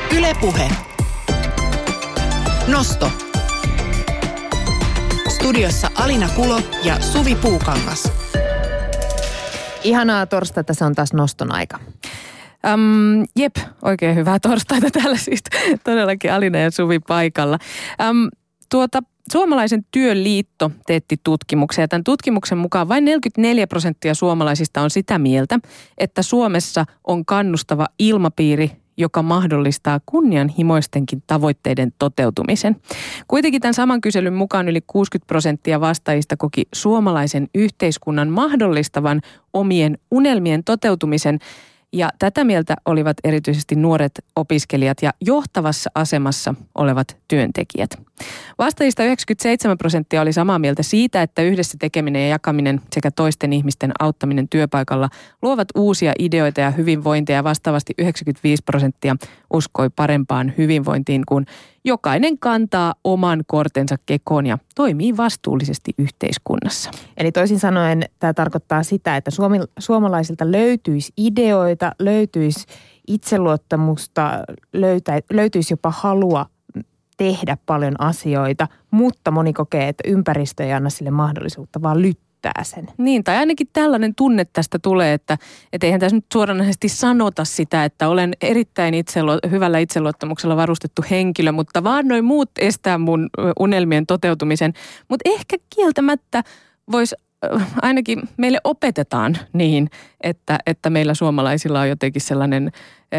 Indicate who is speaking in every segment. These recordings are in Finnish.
Speaker 1: Yle Puhe. Nosto. Studiossa Alina Kulo ja Suvi Puukangas.
Speaker 2: Ihanaa torstaita, se on taas noston aika. Jep, oikein hyvää torstaita täällä siis todellakin Alina ja Suvi paikalla. Suomalaisen työliitto teetti tutkimuksen ja tämän tutkimuksen mukaan vain 44% suomalaisista on sitä mieltä, että Suomessa on kannustava ilmapiiri, joka mahdollistaa kunnianhimoistenkin tavoitteiden toteutumisen. Kuitenkin tämän saman kyselyn mukaan yli 60% vastaajista koki suomalaisen yhteiskunnan mahdollistavan omien unelmien toteutumisen. Ja tätä mieltä olivat erityisesti nuoret opiskelijat ja johtavassa asemassa olevat työntekijät. Vastaajista 97% oli samaa mieltä siitä, että yhdessä tekeminen ja jakaminen sekä toisten ihmisten auttaminen työpaikalla luovat uusia ideoita ja hyvinvointia. Ja vastaavasti 95% uskoi parempaan hyvinvointiin, kun jokainen kantaa oman kortensa kekoon ja toimii vastuullisesti yhteiskunnassa.
Speaker 3: Eli toisin sanoen tämä tarkoittaa sitä, että suomalaisilta löytyisi ideoita, löytyisi itseluottamusta, löytyisi jopa halua tehdä paljon asioita, mutta moni kokee, että ympäristö ei anna sille mahdollisuutta, vaan lyttää sen.
Speaker 2: Niin, tai ainakin tällainen tunne tästä tulee, että eihän tässä nyt suoranaisesti sanota sitä, että olen erittäin hyvällä itseluottamuksella varustettu henkilö, mutta vaan noin muut estää mun unelmien toteutumisen. Mutta ehkä kieltämättä voisi ainakin meille opetetaan niin, että meillä suomalaisilla on jotenkin sellainen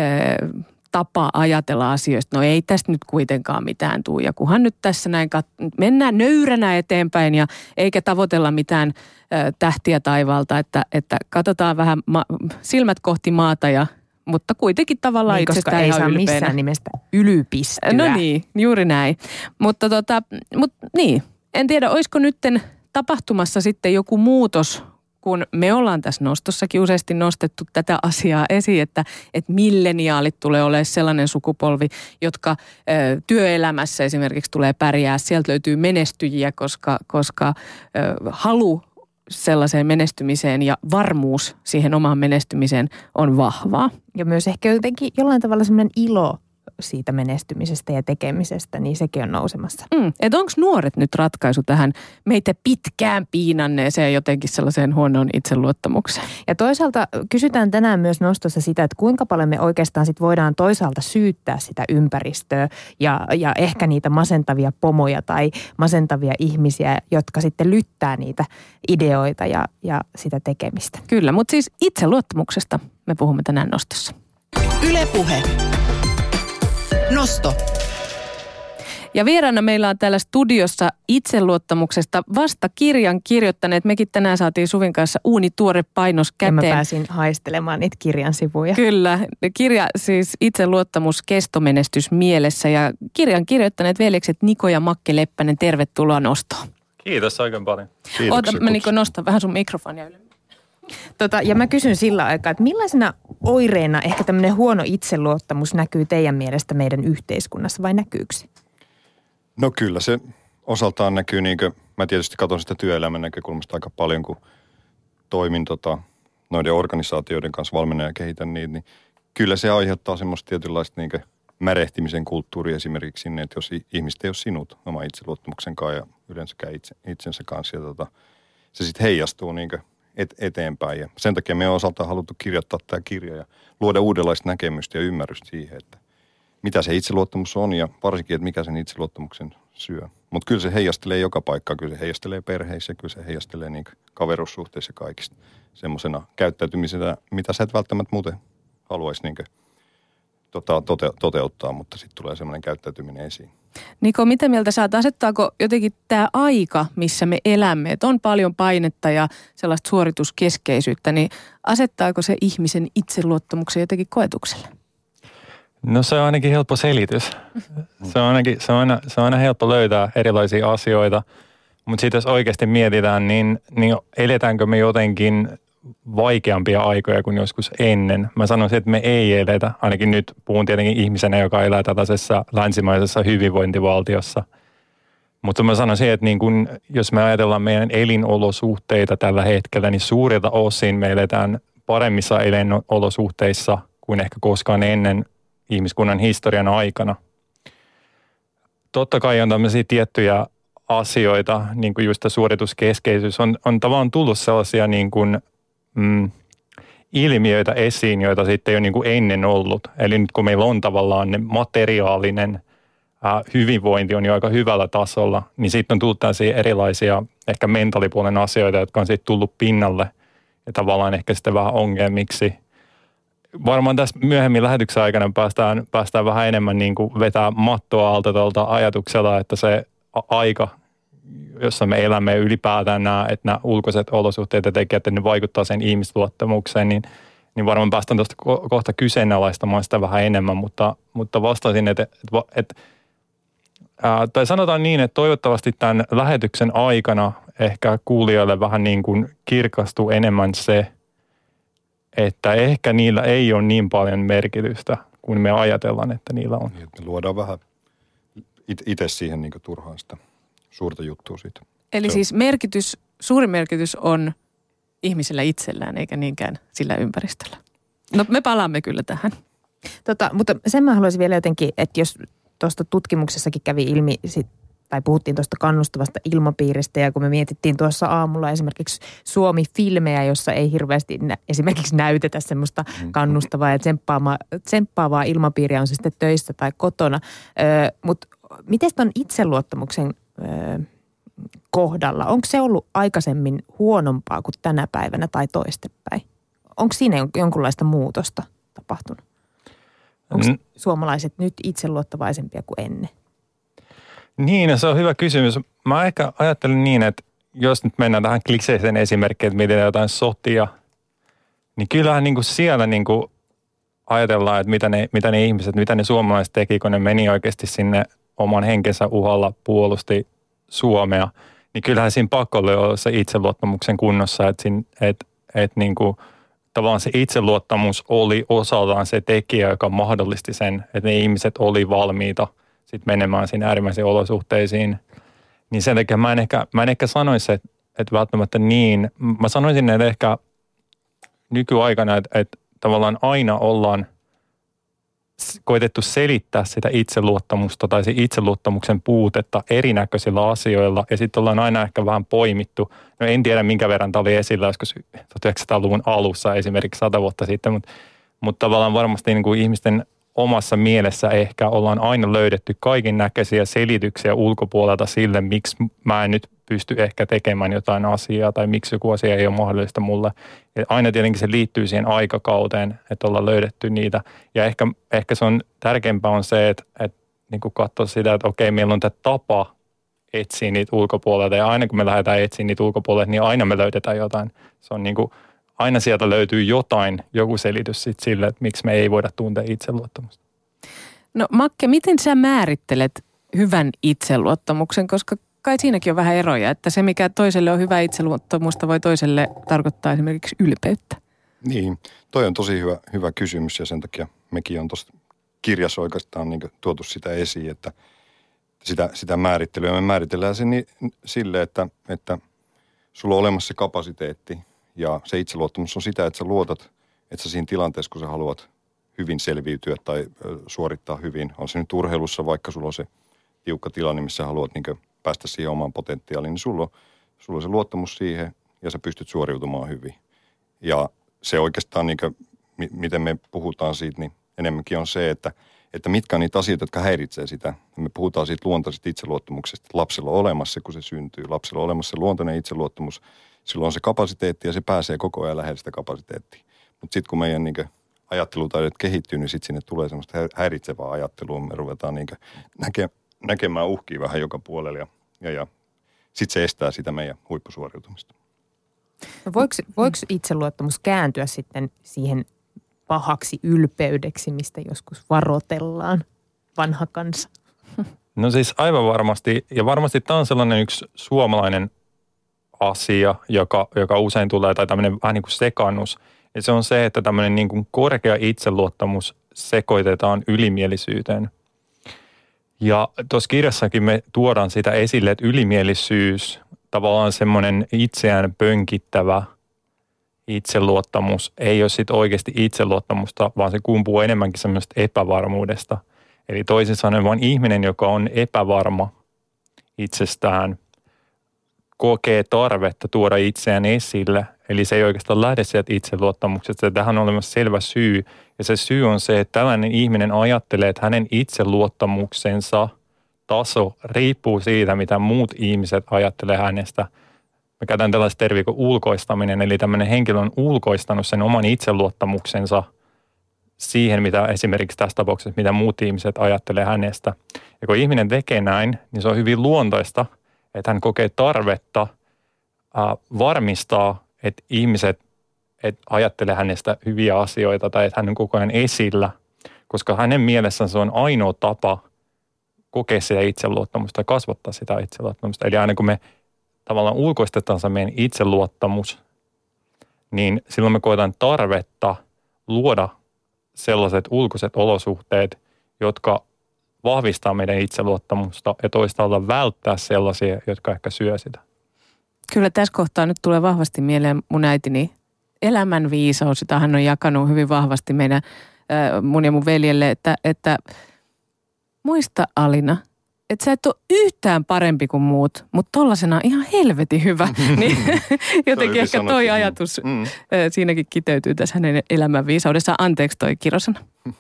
Speaker 2: tapa ajatella asioista. No ei tästä nyt kuitenkaan mitään tule. Ja kunhan nyt tässä näin mennään nöyränä eteenpäin ja eikä tavoitella mitään tähtiä taivaalta, että katsotaan vähän silmät kohti maata mutta kuitenkin tavallaan
Speaker 3: niin,
Speaker 2: itsestään
Speaker 3: ihan ylpeänä.
Speaker 2: Koska ei saa
Speaker 3: missään nimestä ylipistyä.
Speaker 2: No niin, juuri näin. Mutta niin, en tiedä, olisiko nytten tapahtumassa sitten joku muutos, kun me ollaan tässä nostossakin useasti nostettu tätä asiaa esiin, että milleniaalit tulee olemaan sellainen sukupolvi, jotka työelämässä esimerkiksi tulee pärjää. Sieltä löytyy menestyjiä, koska halu sellaiseen menestymiseen ja varmuus siihen omaan menestymiseen on vahvaa.
Speaker 3: Ja myös ehkä jotenkin jollain tavalla semmoinen ilo siitä menestymisestä ja tekemisestä, niin sekin on nousemassa.
Speaker 2: Että onko nuoret nyt ratkaisu tähän meitä pitkään piinanneeseen jotenkin sellaiseen huonoon itseluottamukseen?
Speaker 3: Ja toisaalta kysytään tänään myös nostossa sitä, että kuinka paljon me oikeastaan sit voidaan toisaalta syyttää sitä ympäristöä ja ehkä niitä masentavia pomoja tai masentavia ihmisiä, jotka sitten lyttää niitä ideoita ja sitä tekemistä.
Speaker 2: Kyllä, mutta siis itseluottamuksesta me puhumme tänään nostossa.
Speaker 1: Yle Puhe. Nosto.
Speaker 2: Ja vieraana meillä on täällä studiossa itseluottamuksesta vasta kirjan kirjoittaneet. Mekin tänään saatiin Suvin kanssa uunituore painos käteen.
Speaker 3: Ja mä pääsin haistelemaan niitä kirjan sivuja.
Speaker 2: Kyllä. Kirja siis Itseluottamus, kestomenestys mielessä. Ja kirjan kirjoittaneet veljekset Niko ja Makke Leppänen. Tervetuloa nostoon.
Speaker 4: Kiitos oikein paljon.
Speaker 2: Oota, mä Niko nostan vähän sun mikrofonia yli.
Speaker 3: Ja mä kysyn sillä aikaa, että millaisena oireena ehkä tämmöinen huono itseluottamus näkyy teidän mielestä meidän yhteiskunnassa vai näkyykö se?
Speaker 5: No kyllä se osaltaan näkyy, mä tietysti katson sitä työelämän näkökulmasta aika paljon, kun toimin noiden organisaatioiden kanssa valmennan ja kehitän niitä, niin kyllä se aiheuttaa semmoista tietynlaista märehtimisen kulttuuria esimerkiksi sinne, että jos ihmiset ei ole sinut oman itseluottamuksen kanssa ja yleensäkään itsensä kanssa, ja se sitten heijastuu eteenpäin. Ja sen takia me on osaltaan haluttu kirjoittaa tämä kirja ja luoda uudenlaista näkemystä ja ymmärrystä siihen, että mitä se itseluottamus on ja varsinkin, että mikä sen itseluottamuksen syö. Mutta kyllä se heijastelee joka paikkaan, kyllä se heijastelee perheissä, kyllä se heijastelee kaverussuhteissa kaikista semmoisena käyttäytymisenä, mitä sä et välttämättä muuten haluaisi toteuttaa, mutta sitten tulee semmoinen käyttäytyminen esiin.
Speaker 2: Niko, mitä mieltä sä oot? Asettaako jotenkin tämä aika, missä me elämme, että on paljon painetta ja sellaista suorituskeskeisyyttä, niin asettaako se ihmisen itseluottamuksen jotenkin koetukselle?
Speaker 4: No se on ainakin helppo selitys. Se on aina helppo löytää erilaisia asioita, mutta sitten jos oikeasti mietitään, niin eletäänkö me jotenkin vaikeampia aikoja kuin joskus ennen. Mä sanoisin, että me ei eletä, ainakin nyt puhun tietenkin ihmisenä, joka elää tällaisessa länsimaisessa hyvinvointivaltiossa. Mutta mä sanoisin, että niin kun, jos me ajatellaan meidän elinolosuhteita tällä hetkellä, niin suurilta osin me eletään paremmissa elinolosuhteissa kuin ehkä koskaan ennen. ihmiskunnan historian aikana. Totta kai on tämmöisiä tiettyjä asioita, niin kuin just suorituskeskeisyys, on tavallaan tullut sellaisia niin kuin, ilmiöitä esiin, joita sitten ei ole niin kuin ennen ollut. Eli nyt kun meillä on tavallaan ne materiaalinen hyvinvointi on jo aika hyvällä tasolla, niin sitten on tullut tällaisia erilaisia ehkä mentaalipuolen asioita, jotka on sitten tullut pinnalle ja tavallaan ehkä sitten vähän ongelmiksi. Varmaan tässä myöhemmin lähetyksen aikana päästään vähän enemmän niin kuin vetää mattoa alta tuolta ajatuksella, että se aika, jossa me elämme ylipäätään nämä ulkoiset olosuhteet ja tekijät, että ne vaikuttaa sen ihmisluottamukseen, niin varmaan päästään tuosta kohta kyseenalaistamaan sitä vähän enemmän, mutta vastaisin, tai sanotaan niin, että toivottavasti tämän lähetyksen aikana ehkä kuulijoille vähän niin kuin kirkastuu enemmän se, että ehkä niillä ei ole niin paljon merkitystä kuin me ajatellaan, että niillä on.
Speaker 5: Niin, me luodaan vähän itse siihen niin kuin turhaan sitä suurta juttua siitä.
Speaker 2: Eli siis suuri merkitys on ihmisellä itsellään, eikä niinkään sillä ympäristöllä. No me palaamme kyllä tähän.
Speaker 3: Mutta sen mä haluaisin vielä jotenkin, että jos tuosta tutkimuksessakin kävi ilmi, tai puhuttiin tuosta kannustavasta ilmapiiristä, ja kun me mietittiin tuossa aamulla esimerkiksi Suomi-filmejä, jossa ei hirveästi esimerkiksi näytetä semmoista kannustavaa ja tsemppaavaa ilmapiiriä, on se sitten töissä tai kotona. Mutta miten ton itseluottamuksen kohdalla, onko se ollut aikaisemmin huonompaa kuin tänä päivänä tai toistepäin? Onko siinä jonkunlaista muutosta tapahtunut? Onko suomalaiset nyt itseluottavaisempia kuin ennen?
Speaker 4: Niin, se on hyvä kysymys. Mä ehkä ajattelen niin, että jos nyt mennään tähän kliseiseen esimerkkiin, että mietitään jotain sotia, niin kyllähän niin kuin siellä niin kuin ajatellaan, että mitä ne ihmiset, mitä ne suomalaiset teki, kun ne meni oikeasti sinne oman henkensä uhalla puolusti Suomea, niin kyllähän siinä pakko olla se itseluottamuksen kunnossa, että niin kuin tavallaan se itseluottamus oli osaltaan se tekijä, joka mahdollisti sen, että ne ihmiset oli valmiita sitten menemään siinä äärimmäisiin olosuhteisiin. Niin sen takia mä en ehkä sanoisi, että välttämättä niin. Mä sanoisin, että ehkä nykyaikana, että tavallaan aina ollaan koitettu selittää sitä itseluottamusta tai se itseluottamuksen puutetta erinäköisillä asioilla. Ja sitten ollaan aina ehkä vähän poimittu. No en tiedä minkä verran tämä oli esillä, joskus 1900-luvun alussa esimerkiksi 100 vuotta sitten, mutta tavallaan varmasti niin kuin ihmisten omassa mielessä ehkä ollaan aina löydetty kaiken näköisiä selityksiä ulkopuolelta sille, miksi mä en nyt pysty ehkä tekemään jotain asiaa tai miksi joku asia ei ole mahdollista mulle. Ja aina tietenkin se liittyy siihen aikakauteen, että ollaan löydetty niitä. Ja ehkä se on tärkeämpää on se, että niin kuin katsoa sitä, että okei, meillä on tämä tapa etsiä niitä ulkopuolelta. Ja aina kun me lähdetään etsiä niitä ulkopuolelta, niin aina me löydetään jotain. Se on niin kuin aina sieltä löytyy joku selitys sit sille, että miksi me ei voida tuntea itseluottamusta.
Speaker 2: No Makke, miten sä määrittelet hyvän itseluottamuksen, koska kai siinäkin on vähän eroja, että se mikä toiselle on hyvä itseluottamusta voi toiselle tarkoittaa esimerkiksi ylpeyttä.
Speaker 5: Niin, toi on tosi hyvä kysymys ja sen takia mekin on tuossa kirjassa oikeastaan niin tuotu sitä esiin, että sitä määrittelyä me määritellään sen sille, että sulla on olemassa se kapasiteetti. Ja se itseluottamus on sitä, että sä luotat, että sä siinä tilanteessa, kun sä haluat hyvin selviytyä tai suorittaa hyvin, on se nyt urheilussa, vaikka sulla on se tiukka tilanne, missä sä haluat niin päästä siihen omaan potentiaaliin, niin sulla on se luottamus siihen ja sä pystyt suoriutumaan hyvin. Ja se oikeastaan, niin kuin, miten me puhutaan siitä, niin enemmänkin on se, että mitkä on niitä asioita, jotka häiritsee sitä. Me puhutaan siitä luontaisesta itseluottamuksesta. Lapsella on olemassa, kun se syntyy. Lapsella on olemassa se luontainen itseluottamus. Silloin on se kapasiteetti ja se pääsee koko ajan lähellä sitä kapasiteettia. Mutta sitten kun meidän niin ajattelutaidot kehittyy, niin sitten sinne tulee semmoista häiritsevää ajattelua. Me ruvetaan niin näkemään uhkia vähän joka puolella ja sitten se estää sitä meidän huippusuoriutumista.
Speaker 3: No voiko itseluottamus kääntyä sitten siihen pahaksi ylpeydeksi, mistä joskus varoitellaan, vanha kansa?
Speaker 4: No siis aivan varmasti, ja varmasti tämä on sellainen yksi suomalainen asia, joka usein tulee, tai tämmöinen vähän niin kuin sekannus. Ja se on se, että tämmöinen niin kuin korkea itseluottamus sekoitetaan ylimielisyyteen. Ja tuossa kirjassakin me tuodaan sitä esille, että ylimielisyys, tavallaan semmoinen itseään pönkittävä itseluottamus ei ole sitten oikeasti itseluottamusta, vaan se kumpuu enemmänkin semmoista epävarmuudesta. Eli toisin sanoen vaan ihminen, joka on epävarma itsestään, kokee tarvetta tuoda itseään esille. Eli se ei oikeastaan lähde sieltä itseluottamuksesta. Tähän on olemassa selvä syy. Ja se syy on se, että tällainen ihminen ajattelee, että hänen itseluottamuksensa taso riippuu siitä, mitä muut ihmiset ajattelee hänestä. Mä käytän tällaista termiä kuin ulkoistaminen. Eli tämmöinen henkilö on ulkoistanut sen oman itseluottamuksensa siihen, mitä esimerkiksi tässä tapauksessa, mitä muut ihmiset ajattelee hänestä. Ja kun ihminen tekee näin, niin se on hyvin luontaista, että hän kokee tarvetta varmistaa, että ihmiset ajattelee hänestä hyviä asioita tai että hän on koko ajan esillä, koska hänen mielessään se on ainoa tapa kokea sitä itseluottamusta ja kasvattaa sitä itseluottamusta. Eli aina kun me tavallaan ulkoistetaan se meidän itseluottamus, niin silloin me koetaan tarvetta luoda sellaiset ulkoiset olosuhteet, jotka vahvistaa meidän itseluottamusta ja toisaalta välttää sellaisia, jotka ehkä syö sitä.
Speaker 2: Kyllä tässä kohtaa nyt tulee vahvasti mieleen mun äitini elämänviisaus, jota hän on jakanut hyvin vahvasti meidän mun ja mun veljelle, että muista Alina, että sä et ole yhtään parempi kuin muut, mutta tollasena ihan helvetin hyvä. Niin jotenkin ehkä toi ajatus siinäkin kiteytyy tässä hänen elämänviisaudessaan. Anteeksi toi kirosana.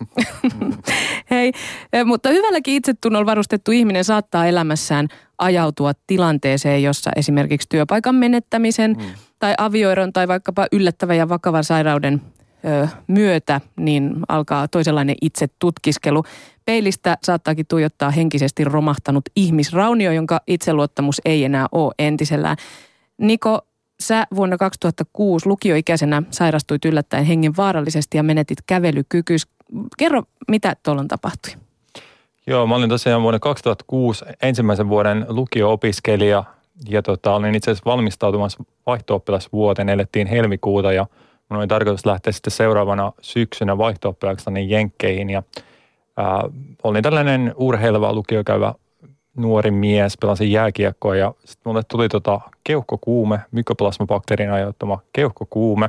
Speaker 2: Hei, mutta hyvälläkin itsetunnolla varustettu ihminen saattaa elämässään ajautua tilanteeseen, jossa esimerkiksi työpaikan menettämisen tai avioeron tai vaikkapa yllättävän ja vakavan sairauden myötä, niin alkaa toisenlainen itsetutkiskelu. Peilistä saattaakin tuijottaa henkisesti romahtanut ihmisraunio, jonka itseluottamus ei enää ole entisellään. Niko, sä vuonna 2006 lukioikäisenä sairastuit yllättäen hengenvaarallisesti ja menetit kävelykykyys. Kerro, mitä tuolloin tapahtui?
Speaker 4: Joo, mä olin tosiaan vuonna 2006 ensimmäisen vuoden lukio-opiskelija ja olin itse asiassa valmistautumassa vaihto-oppilasvuoteen, elettiin helmikuuta ja mun oli tarkoitus lähteä sitten seuraavana syksynä vaihto-oppilaaksi tänne Jenkkeihin ja olin tällainen urheileva lukiokäyvä nuori mies, pelasin jääkiekkoa ja sitten mulle tuli keuhkokuume, mykoplasmabakteerin aiheuttama keuhkokuume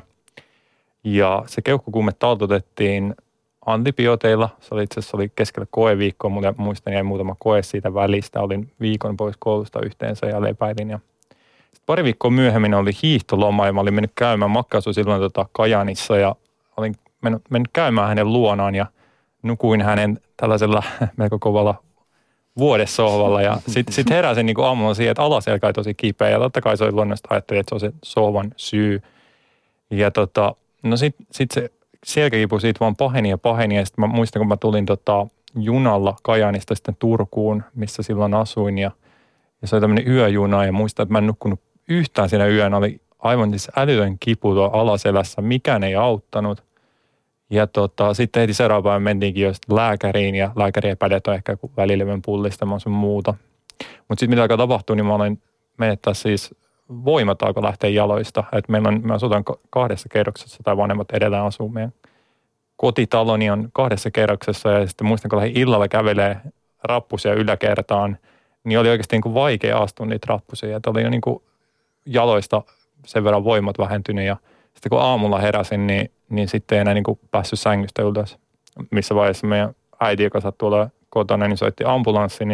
Speaker 4: ja se keuhkokuume taltutettiin antibiooteilla. Se oli itse asiassa keskellä koeviikkoa, mulla muistan jäi muutama koe siitä välistä, olin viikon pois koulusta yhteensä ja lepäilin ja pari viikkoa myöhemmin oli hiihtoloma ja mä olin mennyt käymään, Makka asui silloin Kajaanissa ja olin mennyt käymään hänen luonaan ja nukuin hänen tällaisella melko kovalla vuodessohvalla ja sitten heräsin niin aamulla siihen, että alaselkä oli tosi kipeä ja totta kai se oli luonnollista, ajattelin, että se on se sohvan syy. Ja no sit se selkäkipu siitä vaan paheni ja sitten mä muistan, kun mä tulin junalla Kajaanista sitten Turkuun, missä silloin asuin ja se oli tämmöinen yöjuna ja muistan, että mä en nukkunut yhtään siinä yönä. Oli aivan siis älytön kipu tuolla alaselässä. Mikään ei auttanut. Ja sitten heti seuraava päivä mentiinkin jo lääkäriin ja lääkäri epäilet on ehkä välilevyn pullistama sun muuta. Mutta sitten mitä alkaa tapahtua, niin mä aloin menettää siis voimat alkoi lähteä jaloista. Että me asutaan 2 kerroksessa tai vanhemmat edelleen asuu meidän kotitaloni on 2 kerroksessa ja sitten muistan, kun lähdin illalla kävelee rappusia yläkertaan, niin oli oikeasti niin kuin vaikea astua niitä rappusia. Että oli jo niin kuin jaloista sen verran voimat vähentynyt ja sitten kun aamulla heräsin, niin sitten ei enää niin kuin päässyt sängystä ylös. Missä vaiheessa meidän äiti, joka sattui olla kotona, niin soitti ambulanssin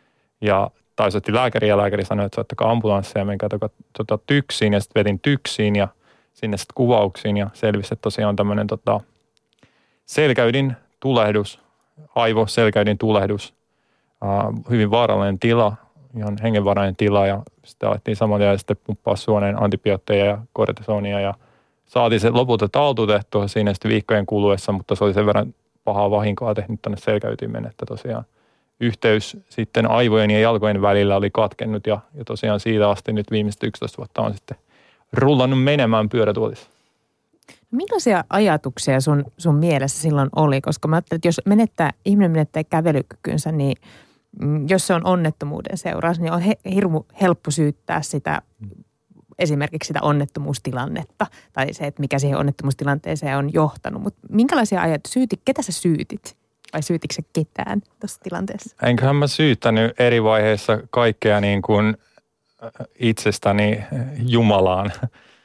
Speaker 4: tai soitti lääkäriä ja lääkäri sanoi, että soittakaa ambulanssia ja menkää tyksiin ja sitten vedin tyksiin ja sinne sitten kuvauksiin ja selvisi, että tosiaan tämmöinen selkäydin tulehdus, aivoselkäydin tulehdus, hyvin vaarallinen tila, ihan hengenvarainen tila ja sitten alettiin samalla ja sitten pumppaa suoneen antibiootteja ja kortisonia ja saatiin se lopulta taltutettua siinä sitten viikkojen kuluessa, mutta se oli sen verran pahaa vahinkoa tehnyt tänne selkäytimeen, että tosiaan yhteys sitten aivojen ja jalkojen välillä oli katkennut ja tosiaan siitä asti nyt viimeiset 11 vuotta on sitten rullannut menemään pyörätuolissa.
Speaker 3: Millaisia ajatuksia sun mielessä silloin oli? Koska mä ajattelin, että jos ihminen menettää kävelykykynsä, niin jos se on onnettomuuden seuraus, niin on hirmu helppo syyttää sitä, esimerkiksi sitä onnettomuustilannetta tai se, että mikä siihen onnettomuustilanteeseen on johtanut. Mutta minkälaisia ajatuksia ketä sä syytit? Vai syytitkö sä ketään tuossa tilanteessa?
Speaker 4: Enköhän mä syyttänyt eri vaiheissa kaikkea niin kuin itsestäni Jumalaan.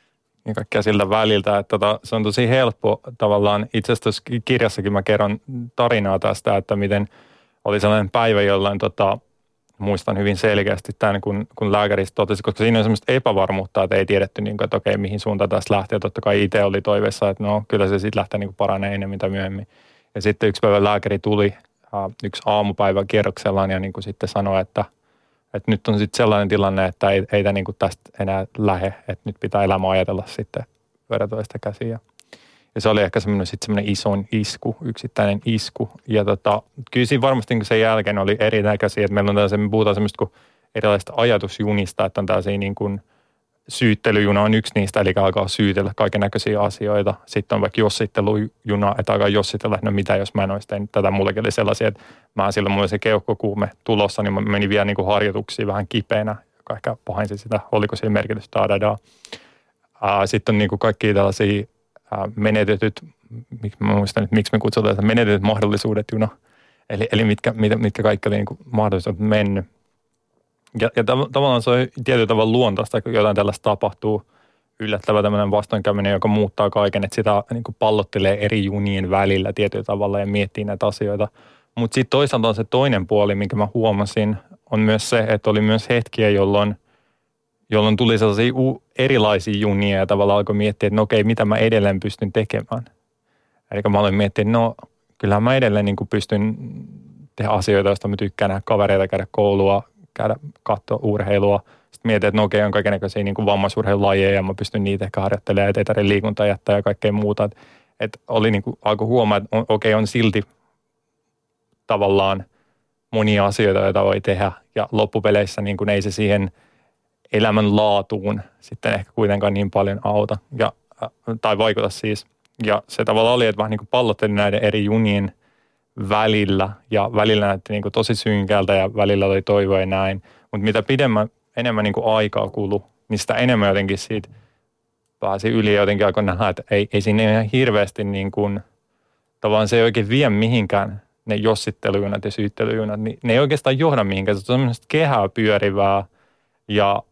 Speaker 4: ja kaikkea siltä väliltä, että se on tosi helppo tavallaan. Itse asiassa tuossa kirjassakin mä kerron tarinaa tästä, että miten oli sellainen päivä, jolloin muistan hyvin selkeästi tämän, kun lääkäristä totesi, koska siinä on semmoista epävarmuutta, että ei tiedetty, niin kuin, että okei, mihin suuntaan tästä lähtee. Totta kai itse oli toiveessa, että no kyllä se sitten lähtee niin paranee enemmän tai myöhemmin. Ja sitten yksi päivä lääkäri tuli yksi aamupäivä kierroksellaan ja niin kuin sitten sanoi, että nyt on sitten sellainen tilanne, että ei tämä niin kuin tästä enää lähe, että nyt pitää elämä ajatella sitten verratoista käsiä. Ja se oli ehkä semmoinen isoin isku, yksittäinen isku. Ja kyllä siinä varmasti sen jälkeen oli erinäköisiä, että meillä on tällaisia, me puhutaan semmoista kuin erilaisista ajatusjunista, että on tällaisia niin kuin syyttelyjuna on yksi niistä, eli alkaa syytellä kaikennäköisiä asioita. Sitten on vaikka jossittelujuna, että alkaa jossitella, että no mitä jos mä en olisi tehnyt tätä. Mullakin oli sellaisia, että silloin mulla oli se keuhkokuume tulossa, niin mä menin vielä niin kuin harjoituksiin vähän kipeänä, joka ehkä pahensi sitä, oliko siinä merkitystä. Sitten on niin kuin kaikkia tällaisia menetetyt, mä muistan, että miksi me kutsutaan sitä menetetyt mahdollisuudet juna. Eli mitkä kaikki oli niin kuin mahdollisuudet mennyt. Ja tavallaan se on tietyllä tavalla luontaista, kun jotain tällaista tapahtuu, yllättävä tämmöinen vastoinkäyminen, joka muuttaa kaiken, että sitä niin kuin pallottelee eri junien välillä tietyllä tavalla ja miettii näitä asioita. Mutta sitten toisaalta on se toinen puoli, minkä mä huomasin, on myös se, että oli myös hetkiä, jolloin tuli sellaisia erilaisia junia ja tavallaan alkoi miettiä, että no okei, mitä mä edelleen pystyn tekemään. Eli mä aloin miettiä, että no kyllähän mä edelleen niin kuin pystyn tehdä asioita, joista mä tykkään nähdä kavereita, käydä koulua, käydä katsoa urheilua. Sitten mietin, että no okei, on kaikennäköisiä niin kuin vammaisurheilulajeja ja mä pystyn niitä ehkä harjoittelemaan, että ei tarvitse liikuntaa jättää ja kaikkea muuta. Että oli niin kuin, alkoi huomaa, että okei, on silti tavallaan monia asioita, joita voi tehdä ja loppupeleissä niin kuin ei se siihen elämänlaatuun sitten ehkä kuitenkaan niin paljon auta tai vaikuta siis. Ja se tavallaan oli, että vähän niin kuin pallotteli näiden eri junien välillä ja välillä näytti niin kuin tosi synkältä ja välillä oli toivoa ja näin. Mutta mitä enemmän niin kuin aikaa kului, niin sitä enemmän jotenkin siitä pääsi yli ja jotenkin alkoi nähdä, että ei siinä ihan hirveästi niin kuin, tavallaan se ei oikein vie mihinkään ne jossittelujunat ja syyttelyjunat, niin ne ei oikeastaan johda mihinkään. Se on semmoista kehää pyörivää ja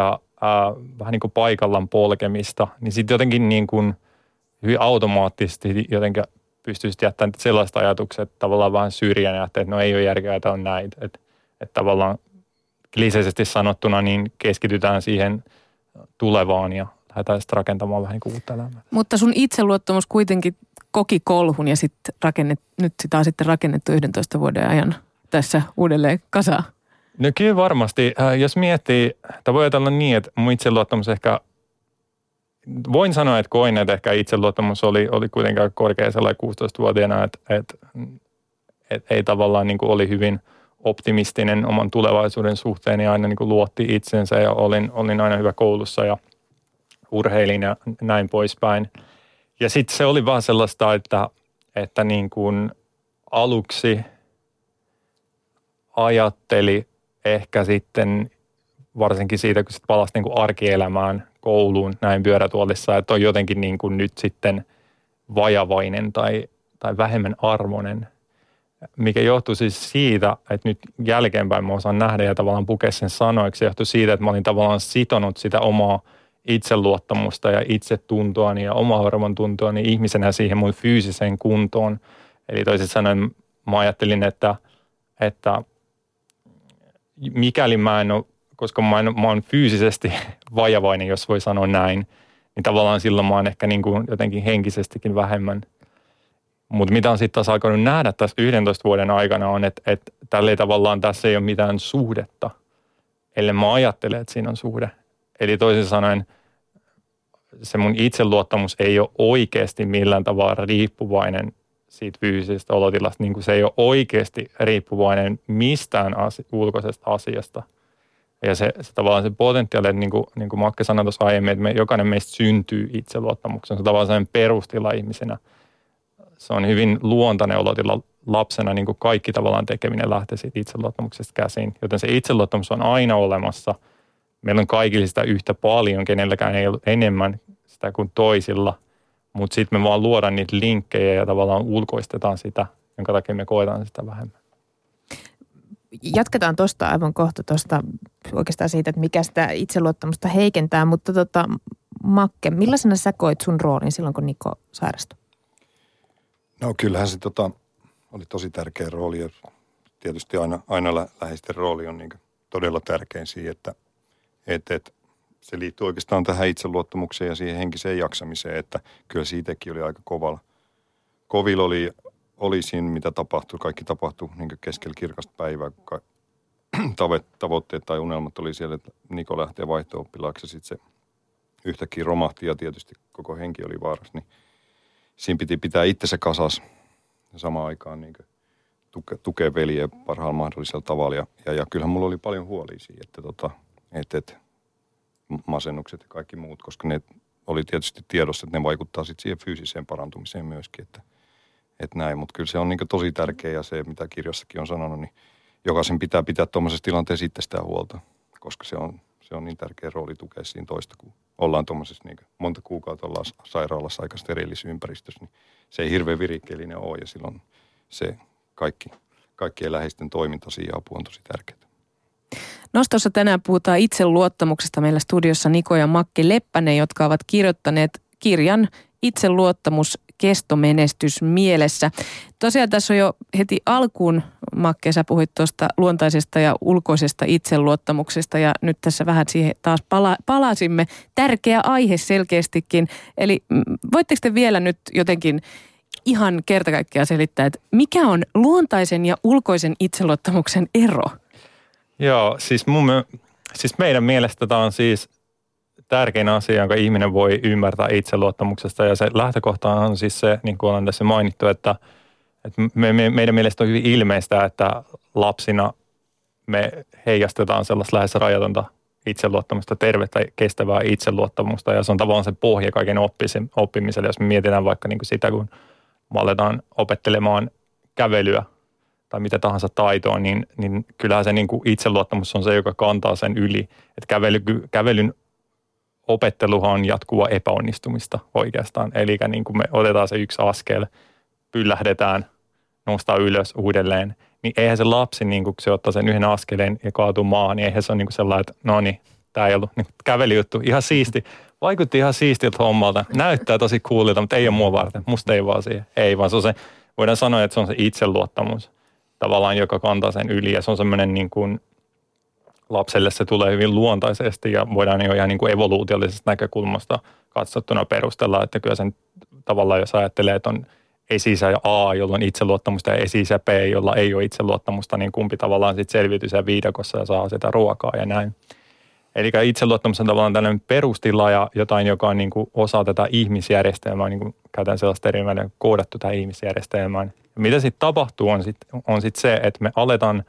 Speaker 4: vähän niin kuin paikallaan polkemista, niin sitten jotenkin niin kuin hyvin automaattisesti jotenkin pystyisi jättämään sellaista ajatuksia, että tavallaan vähän syrjään ja että no ei ole järkeä, että on näin. Että tavallaan kliseisesti sanottuna niin keskitytään siihen tulevaan ja lähdetään sitten rakentamaan vähän niin kuin uutta elämää.
Speaker 2: Mutta sun itseluottamus kuitenkin koki kolhun ja nyt sitä on sitten rakennettu 11 vuoden ajan tässä uudelleen kasaan.
Speaker 4: No kyllä varmasti. Jos miettii, tai voi ajatella niin, että mun itseluottamus ehkä, voin sanoa, että koin, että ehkä itseluottamus oli kuitenkaan korkea sellainen 16-vuotiaana, että ei tavallaan niin kuin oli hyvin optimistinen oman tulevaisuuden suhteen ja aina niin kuin luotti itsensä ja olin aina hyvä koulussa ja urheilin ja näin poispäin. Ja sitten se oli vaan sellaista, että niin kuin aluksi ajatteli ehkä sitten varsinkin siitä, kun sitten palasi niin kuin arkielämään, kouluun näin pyörätuolissa, että on jotenkin niin kuin nyt sitten vajavainen tai vähemmän armoinen, mikä johtui siis siitä, että nyt jälkeenpäin mä osaan nähdä ja tavallaan pukea sen sanoiksi. Se johtui siitä, että mä olin tavallaan sitonut sitä omaa itseluottamusta ja itsetuntoani ja omaa arvon tuntoani ihmisenä siihen mun fyysiseen kuntoon. Eli toisin sanoen mä ajattelin, että mikäli mä en ole, koska mä oon fyysisesti vajavainen, jos voi sanoa näin, niin tavallaan silloin mä oon ehkä niin kuin jotenkin henkisestikin vähemmän. Mutta mitä on sitten taas alkanut nähdä tässä 11 vuoden aikana on, että tällä tavallaan tässä ei ole mitään suhdetta, ellei mä ajattele, että siinä on suhde. Eli toisin sanoen se mun itseluottamus ei ole oikeasti millään tavalla riippuvainen siitä fyysisestä olotilasta, niin kuin se ei ole oikeasti riippuvainen mistään ulkoisesta asiasta. Ja se tavallaan se potentiaali, että niin kuin Makke sanoi tuossa aiemmin, että jokainen meistä syntyy itseluottamuksen. Se on tavallaan sellainen perustila ihmisenä. Se on hyvin luontainen olotila lapsena, niin kuin kaikki tavallaan tekeminen lähtee siitä itseluottamuksesta käsin. Joten se itseluottamus on aina olemassa. Meillä on kaikilla sitä yhtä paljon, kenelläkään ei ole enemmän sitä kuin toisilla. Mutta sitten me vaan luodaan niitä linkkejä ja tavallaan ulkoistetaan sitä, jonka takia me koetaan sitä vähemmän.
Speaker 3: Jatketaan tuosta aivan kohta oikeastaan siitä, että mikä sitä itseluottamusta heikentää, mutta Makke, millaisena sä koit sun roolin silloin, kun Niko sairastui?
Speaker 5: No kyllähän se oli tosi tärkeä rooli ja tietysti aina läheisten rooli on niin todella tärkein siihen, että se liittyy oikeastaan tähän itseluottamukseen ja siihen henkiseen jaksamiseen, että kyllä siitäkin oli aika kovilla oli siinä, mitä tapahtui. Kaikki tapahtui niin keskellä kirkasta päivää, kun tavoitteet tai unelmat oli siellä, että Niko lähtee vaihto-oppilaaksi ja sitten se yhtäkkiä romahti ja tietysti koko henki oli vaarassa, niin siinä piti pitää itsensä kasas ja samaan aikaan niin tukea veljeä parhaalla mahdollisella tavalla. Ja kyllähän mulla oli paljon huolia siitä, että masennukset ja kaikki muut, koska ne oli tietysti tiedossa, että ne vaikuttaa sitten siihen fyysiseen parantumiseen myöskin, että näin. Mutta kyllä se on niin tosi tärkeä ja se, mitä kirjassakin on sanonut, niin jokaisen pitää tuommoisessa tilanteessa itsestään huolta, koska se on niin tärkeä rooli tukea siinä toista, kun ollaan tuommoisessa niin monta kuukautta ollaan sairaalassa aika steriilissä ympäristössä, niin se ei hirveän virikkeellinen ole ja silloin se kaikkien läheisten toiminta siihen apu on tosi tärkeää.
Speaker 2: Nostossa tänään puhutaan itseluottamuksesta. Meillä studiossa Niko ja Makke Leppänen, jotka ovat kirjoittaneet kirjan Itseluottamus, kestomenestys mielessä. Tosiaan tässä on jo heti alkuun, Makke, sä puhuit tuosta luontaisesta ja ulkoisesta itseluottamuksesta ja nyt tässä vähän siihen taas palasimme. Tärkeä aihe selkeästikin. Eli voitteko te vielä nyt jotenkin ihan kertakaikkiaan selittää, että mikä on luontaisen ja ulkoisen itseluottamuksen ero?
Speaker 4: Joo, siis meidän mielestä tämä on siis tärkein asia, jonka ihminen voi ymmärtää itseluottamuksesta. Ja se lähtökohta on siis se, niin kuin ollaan tässä mainittu, että meidän mielestä on hyvin ilmeistä, että lapsina me heijastetaan sellaista lähes rajatonta itseluottamusta, tervettä, kestävää itseluottamusta. Ja se on tavallaan se pohja kaiken oppimiselle. Jos me mietitään vaikka niin kuin sitä, kun me aletaan opettelemaan kävelyä tai mitä tahansa taitoa, niin kyllähän se niin kuin itseluottamus on se, joka kantaa sen yli. Että kävelyn opetteluhan on jatkuva epäonnistumista oikeastaan. Eli niin kuin me otetaan se yksi askel, pyllähdetään, nostaa ylös uudelleen, niin eihän se lapsi, niin kun se ottaa sen yhden askeleen ja kaatuu maahan, niin eihän se ole niin kuin sellainen, että no niin, tämä ei ollut niin kävelijuttu. Ihan siisti. Vaikutti ihan siistiltä hommalta. Näyttää tosi coolilta, mutta ei ole mua varten. Musta ei vaan siihen. Ei vaan se on se, voidaan sanoa, että se on se itseluottamus tavallaan, joka kantaa sen yli. Ja se on semmoinen niin kuin lapselle se tulee hyvin luontaisesti ja voidaan jo ihan niin kuin evoluutiollisesta näkökulmasta katsottuna perustella, että kyllä sen tavallaan, jos ajattelee, että on esi-isä A, jolla on itseluottamusta ja esi-isä B, jolla ei ole itseluottamusta, niin kumpi tavallaan sitten selviytyy siellä viidakossa ja saa sitä ruokaa ja näin. Eli itseluottamus on tavallaan tällainen perustila ja jotain, joka on niin kuin osa tätä ihmisjärjestelmää, niin kuin käytän sellaista termiä, koodattu tähän ihmisjärjestelmään. Ja mitä sitten tapahtuu on sit se, että me aletaan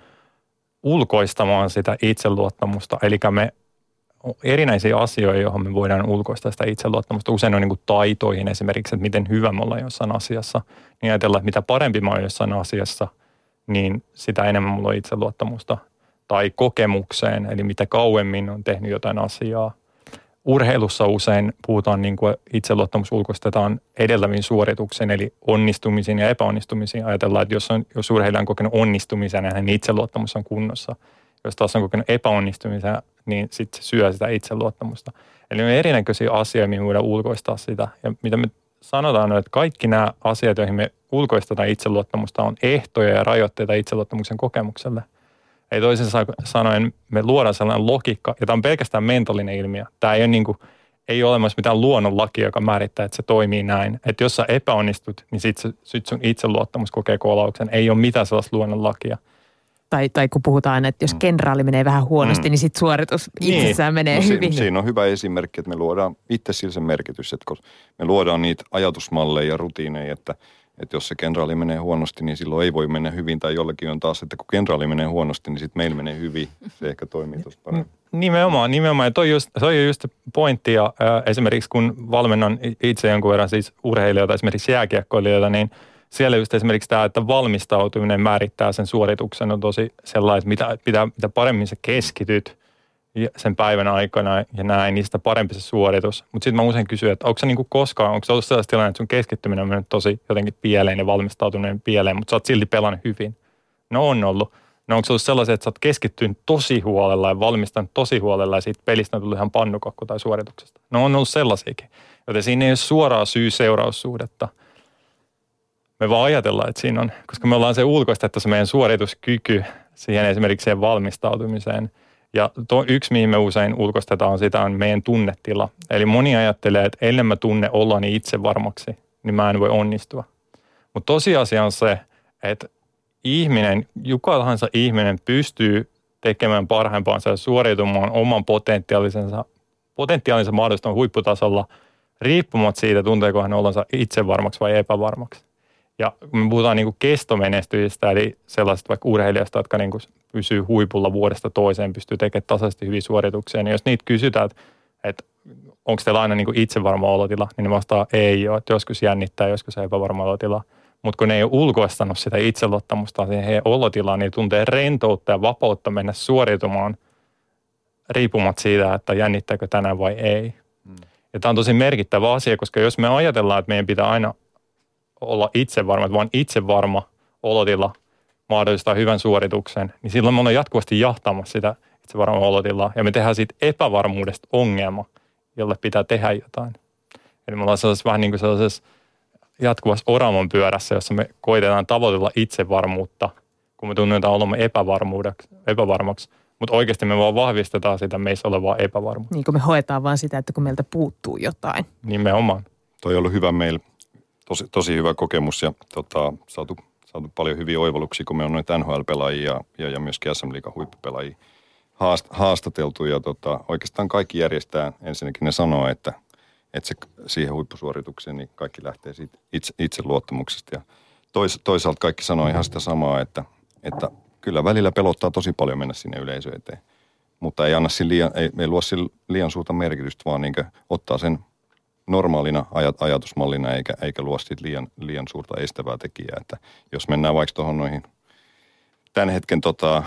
Speaker 4: ulkoistamaan sitä itseluottamusta, eli me erinäisiä asioita, joihin me voidaan ulkoistaa sitä itseluottamusta. Usein on niin kuin taitoihin esimerkiksi, että miten hyvä me ollaan jossain asiassa. Niin ajatellaan, että mitä parempi mä oon jossain asiassa, niin sitä enemmän mulla on itseluottamusta. Tai kokemukseen, eli mitä kauemmin on tehnyt jotain asiaa. Urheilussa usein puhutaan niin kuin itseluottamus ulkoistetaan edeltäviin suorituksiin, eli onnistumisiin ja epäonnistumisiin. Ajatellaan, että jos urheilija on kokenut onnistumisen, niin itseluottamus on kunnossa. Jos taas on kokenut epäonnistumisen, niin sitten se syö sitä itseluottamusta. Eli on erinäköisiä asioita, mihin voidaan ulkoistaa sitä. Ja mitä me sanotaan, että kaikki nämä asiat, joihin me ulkoistetaan itseluottamusta, on ehtoja ja rajoitteita itseluottamuksen kokemukselle. Ei toisin sanoen, me luodaan sellainen logiikka, ja tämä on pelkästään mentaalinen ilmiö. Tämä ei ole, ei ole olemassa mitään luonnonlakia, joka määrittää, että se toimii näin. Että jos sä epäonnistut, niin sitten sun itseluottamus kokee kolauksen. Ei ole mitään sellaista luonnonlakia.
Speaker 3: Tai kun puhutaan, että jos kenraali menee vähän huonosti, niin sitten suoritus itsessään menee hyvin.
Speaker 5: Siinä on hyvä esimerkki, että me luodaan itse sillä se merkitys, että kun me luodaan niitä ajatusmalleja ja rutiineja, että jos se kenraali menee huonosti, niin silloin ei voi mennä hyvin. Tai jollakin on taas, että kun kenraali menee huonosti, niin sitten meillä menee hyvin. Se ehkä toimii tuossa paremmin. Nimenomaan.
Speaker 4: Ja toi on just pointti. Ja esimerkiksi kun valmennan itse jonkun verran siis urheilijoita, esimerkiksi jääkiekkoilijoita, niin siellä just esimerkiksi tämä, että valmistautuminen määrittää sen suorituksen on tosi sellainen, että mitä paremmin sä keskityt sen päivän aikana ja näin, niin sitä parempi se suoritus. Mutta sitten mä usein kysyn, että onko se niinku koskaan, onko se ollut sellaista tilanne, että sun keskittyminen on mennyt tosi jotenkin pieleen ja valmistautuminen pieleen, mutta sä oot silti pelannut hyvin. No on ollut. No onko se ollut sellaisia, että sä oot keskittynyt tosi huolella ja valmistanut tosi huolella ja siitä pelistä on tullut ihan pannukakku tai suorituksesta? No on ollut sellaisiakin. Joten siinä ei ole suoraa syy-seuraussuhdetta. Me vaan ajatellaan, että siinä on, koska me ollaan se ulkoistettu se meidän suorituskyky siihen esimerkiksi siihen valmistautumiseen. Ja yksi, mihin me usein ulkoistetaan, sitä on meidän tunnetila. Eli moni ajattelee, että ellen mä tunne olani itse varmaksi, niin mä en voi onnistua. Mutta tosiasia on se, että joka tahansa ihminen pystyy tekemään parhaimpaansa ja suoriutumaan oman potentiaalinsa mahdollistavan huipputasolla riippumatta siitä, tunteeko hän olonsa itsevarmaksi vai epävarmaksi. Ja kun me puhutaan niin kuin kestomenestyjistä, eli sellaisista vaikka urheilijoista, jotka niin kuin pysyy huipulla vuodesta toiseen, pystyy tekemään tasaisesti hyviä suorituksia, niin jos niitä kysytään, että onko teillä aina niin kuin itsevarma olotila, niin ne vastaa ei ole, että joskus jännittää, joskus epävarma olotila. Mutta kun ne ei ole ulkoistanut sitä itseluottamusta siihen heidän olotilaan, niin tuntee rentoutta ja vapautta mennä suoriutumaan riippumatta siitä, että jännittääkö tänään vai ei. Ja tämä on tosi merkittävä asia, koska jos me ajatellaan, että meidän pitää aina olla itsevarma, että vaan itsevarma olotila mahdollistaa hyvän suorituksen, niin silloin me ollaan jatkuvasti jahtaamassa sitä itsevarmaa olotilaa ja me tehdään siitä epävarmuudesta ongelma, jolle pitää tehdä jotain. Eli me ollaan vähän niin kuin sellaisessa jatkuvassa oravan pyörässä, jossa me koitetaan tavoitella itsevarmuutta, kun me tunnetaan olemme epävarmaksi. Mutta oikeasti me vaan vahvistetaan sitä meissä olevaa epävarmuutta.
Speaker 3: Niin kuin me hoetaan vaan sitä, että kun meiltä puuttuu jotain.
Speaker 4: Nimenomaan.
Speaker 5: Toi on ollut hyvä meillä, tosi hyvä kokemus ja saatu paljon hyviä oivalluksia, kun me on noita NHL-pelaajia ja myöskin SM-liigan huippupelaajia haastateltu. Ja oikeastaan kaikki järjestää, ensinnäkin ne sanoo, että se siihen huippusuoritukseen niin kaikki lähtee siitä itseluottamuksesta. Ja toisaalta kaikki sanoo ihan sitä samaa, että kyllä välillä pelottaa tosi paljon mennä sinne yleisöön eteen. Mutta ei luo sille liian suurta merkitystä, vaan niin ottaa sen normaalina ajatusmallina eikä luo siitä liian suurta estävää tekijää. Että jos mennään vaikka tuohon noihin tämän hetken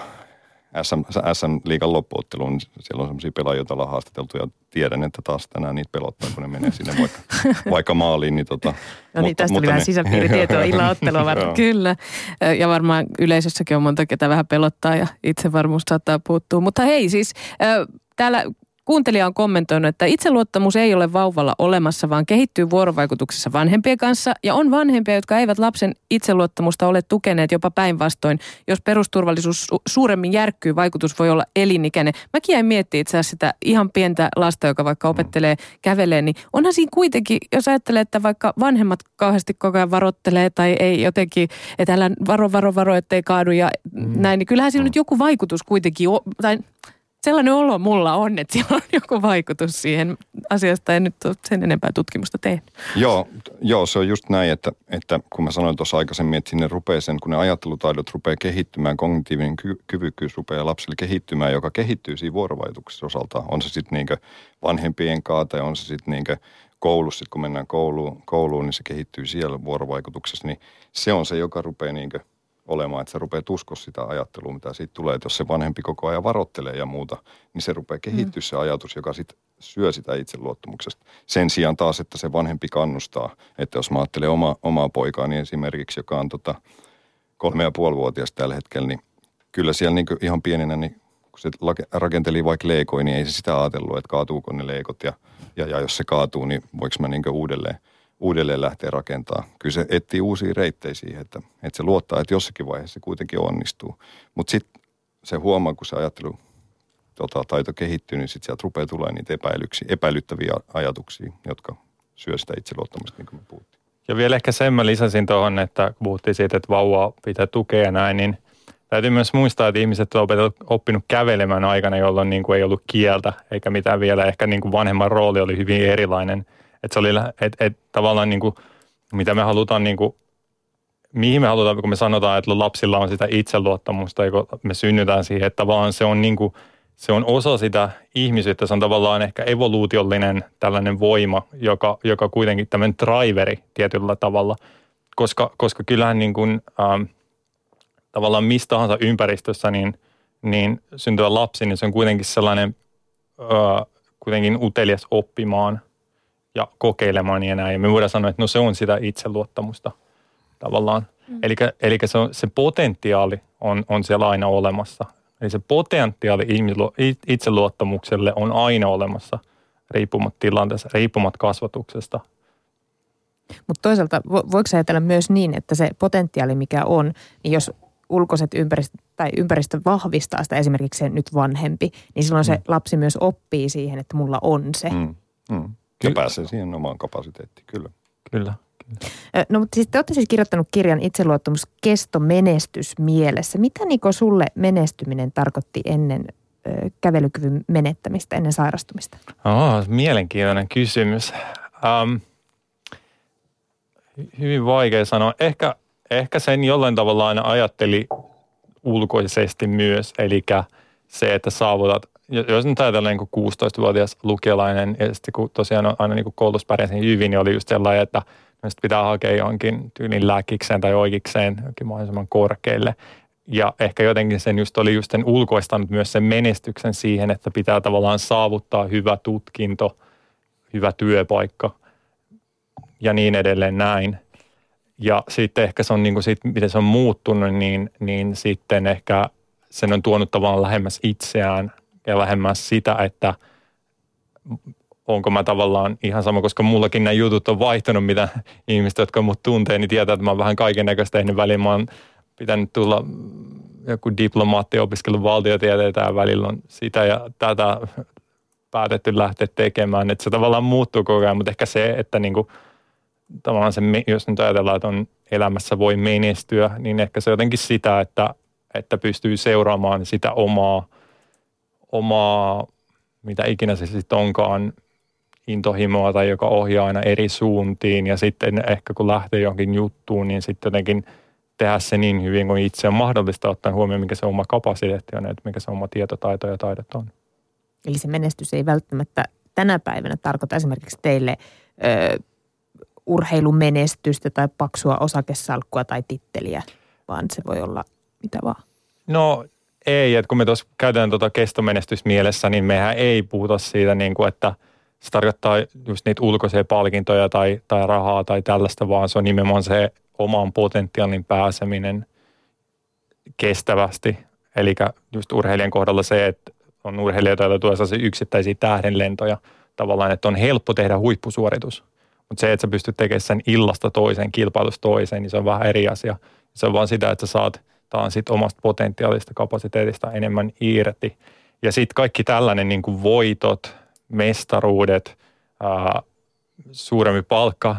Speaker 5: SM-liigan loppuotteluun, niin siellä on sellaisia pelaajia, joita ollaan haastateltu ja tiedän, että taas tänään niitä pelottaa, kun ne menee sinne vaikka maaliin. Niin
Speaker 3: no niin, tästä oli vähän sisäpiiritietoa illan ottelua varmaan.
Speaker 2: Kyllä, ja varmaan yleisössäkin on monta, ketä vähän pelottaa ja itsevarmuus saattaa puuttua. Mutta hei siis, täällä kuuntelija on kommentoinut, että itseluottamus ei ole vauvalla olemassa, vaan kehittyy vuorovaikutuksessa vanhempien kanssa. Ja on vanhempia, jotka eivät lapsen itseluottamusta ole tukeneet jopa päinvastoin. Jos perusturvallisuus suuremmin järkkyy, vaikutus voi olla elinikäinen. Mäkin jäin miettimään itse asiassa sitä ihan pientä lasta, joka vaikka opettelee kävelee, niin onhan siinä kuitenkin, jos ajattelee, että vaikka vanhemmat kauheasti koko ajan varoittelee tai ei jotenkin, että älä varo, ettei kaadu ja näin, niin kyllähän siinä nyt joku vaikutus kuitenkin tai sellainen olo mulla on, että sillä on joku vaikutus siihen asiasta, en nyt ole sen enempää tutkimusta tehnyt.
Speaker 5: Joo, se on just näin, että kun mä sanoin tuossa aikaisemmin, että sinne rupeaa sen, kun ne ajattelutaidot rupeaa kehittymään, kognitiivinen kyvykkyys rupeaa lapselle kehittymään, joka kehittyy siinä vuorovaikutuksessa osaltaan. On se sitten niinkö vanhempien kanssa tai on se sitten niinkö koulussa, kun mennään kouluun, niin se kehittyy siellä vuorovaikutuksessa, niin se on se, joka rupeaa niinkö olemaan, että se rupeaa uskoa sitä ajattelua, mitä siitä tulee. Että jos se vanhempi koko ajan varoittelee ja muuta, niin se rupeaa kehittyä se ajatus, joka sitten syö sitä itseluottamuksesta. Sen sijaan taas, että se vanhempi kannustaa. Että jos mä ajattelen omaa poikaani esimerkiksi, joka on 3,5-vuotias tällä hetkellä, niin kyllä siellä niin ihan pienenä, niin kun se rakenteli vaikka leikoja, niin ei se sitä ajatellut, että kaatuuko ne leikot. Ja jos se kaatuu, niin voiko mä niin uudelleen lähteä rakentamaan. Kyllä se etsii uusia reittejä siihen, että se luottaa, että jossakin vaiheessa se kuitenkin onnistuu. Mutta sitten se huomaa, kun se ajattelu taito kehittyy, niin sitten sieltä rupeaa tulemaan niitä epäilyttäviä ajatuksia, jotka syö sitä itseluottamusta, niin kuin me puhuttiin.
Speaker 4: Ja vielä ehkä sen mä lisäsin tuohon, että kun puhuttiin siitä, että vauvaa pitää tukea ja näin, niin täytyy myös muistaa, että ihmiset on oppinut kävelemään aikana, jolloin niin kuin ei ollut kieltä eikä mitään vielä. Ehkä niin kuin vanhemman rooli oli hyvin erilainen. Että se oli, tavallaan niin kuin, mitä me halutaan, niin kuin, mihin me halutaan, kun me sanotaan, että lapsilla on sitä itseluottamusta, ja kun me synnytään siihen, että tavallaan se on, niin kuin, se on osa sitä ihmisyyttä, se on tavallaan ehkä evoluutiollinen tällainen voima, joka kuitenkin tämmöinen driveri tietyllä tavalla, koska kyllähän niin kuin, tavallaan mistä tahansa ympäristössä, niin syntyvä lapsi, niin se on kuitenkin sellainen kuitenkin utelias oppimaan ja kokeilemaan ja näin. Ja me voidaan sanoa, että no se on sitä itseluottamusta. tavallaan. Eli se potentiaali on siellä aina olemassa. Eli se potentiaali itseluottamukselle on aina olemassa riippumatta tilanteesta, riippumatta kasvatuksesta.
Speaker 3: Mutta toisaalta voiko ajatella myös niin, että se potentiaali mikä on, niin jos ulkoiset ympäristö vahvistaa sitä, esimerkiksi se nyt vanhempi, niin silloin se lapsi myös oppii siihen, että mulla on se.
Speaker 5: Ja pääsee siihen omaan kapasiteettiin, kyllä.
Speaker 4: Kyllä.
Speaker 3: No mutta siis te olette siis kirjoittanut kirjan Itseluottamus, kesto, menestys mielessä. Mitä Niko sulle menestyminen tarkoitti ennen kävelykyvyn menettämistä, ennen sairastumista?
Speaker 4: Mielenkiintoinen kysymys. Hyvin vaikea sanoa. Ehkä sen jollain tavalla aina ajatteli ulkoisesti myös, eli se, että saavutat, jos nyt ajatellaan niin kuin 16-vuotias lukiolainen, ja sitten kun tosiaan on aina niin kuin koulussa pärjäsin hyvin, niin oli just sellainen, että pitää hakea johonkin tyylin lääkikseen tai oikeikseen jokin mahdollisimman korkealle. Ja ehkä jotenkin sen ulkoistanut myös sen menestyksen siihen, että pitää tavallaan saavuttaa hyvä tutkinto, hyvä työpaikka ja niin edelleen näin. Ja sitten ehkä se on niin kuin miten se on muuttunut, niin sitten ehkä sen on tuonut tavallaan lähemmäs itseään ja lähemmäs sitä, että onko mä tavallaan ihan sama, koska mullakin nämä jutut on vaihtunut, mitä ihmiset, jotka mut tuntee, niin tietää, että mä oon vähän kaikennäköistä tehnyt väliin. Mä oon pitänyt tulla joku diplomaatti opiskellut valtiotieteitä ja välillä on sitä ja tätä päätetty lähteä tekemään. Että se tavallaan muuttuu koko ajan, mutta ehkä se, että niinku, tavallaan se, jos nyt ajatellaan, että on elämässä voi menestyä, niin ehkä se jotenkin sitä, että pystyy seuraamaan sitä omaa mitä ikinä se sitten onkaan, intohimoa tai joka ohjaa aina eri suuntiin. Ja sitten ehkä kun lähtee johonkin juttuun, niin sitten jotenkin tehdä se niin hyvin kuin itse on mahdollista, ottaen huomioon, mikä se oma kapasiteetti on, että mikä se oma tietotaito ja taidot on.
Speaker 3: Eli se menestys ei välttämättä tänä päivänä tarkoita esimerkiksi teille urheilumenestystä tai paksua osakesalkkua tai titteliä, vaan se voi olla mitä vaan.
Speaker 4: No ei, että kun me tuossa käytetään kestomenestys mielessä, niin mehän ei puhuta siitä, niin kuin, että se tarkoittaa just niitä ulkoisia palkintoja tai rahaa tai tällaista, vaan se on nimenomaan se oman potentiaalin pääseminen kestävästi. Eli just urheilijan kohdalla se, että on urheilijoita, joilla tulee sellaisia yksittäisiä tähdenlentoja tavallaan, että on helppo tehdä huippusuoritus. Mutta se, että sä pystyt tekemään sen illasta toiseen, kilpailusta toiseen, niin se on vähän eri asia. Se on vaan sitä, että sä saat sit omasta potentiaalista kapasiteetista enemmän irti. Ja sitten kaikki tällainen niin kuin voitot, mestaruudet, suurempi palkka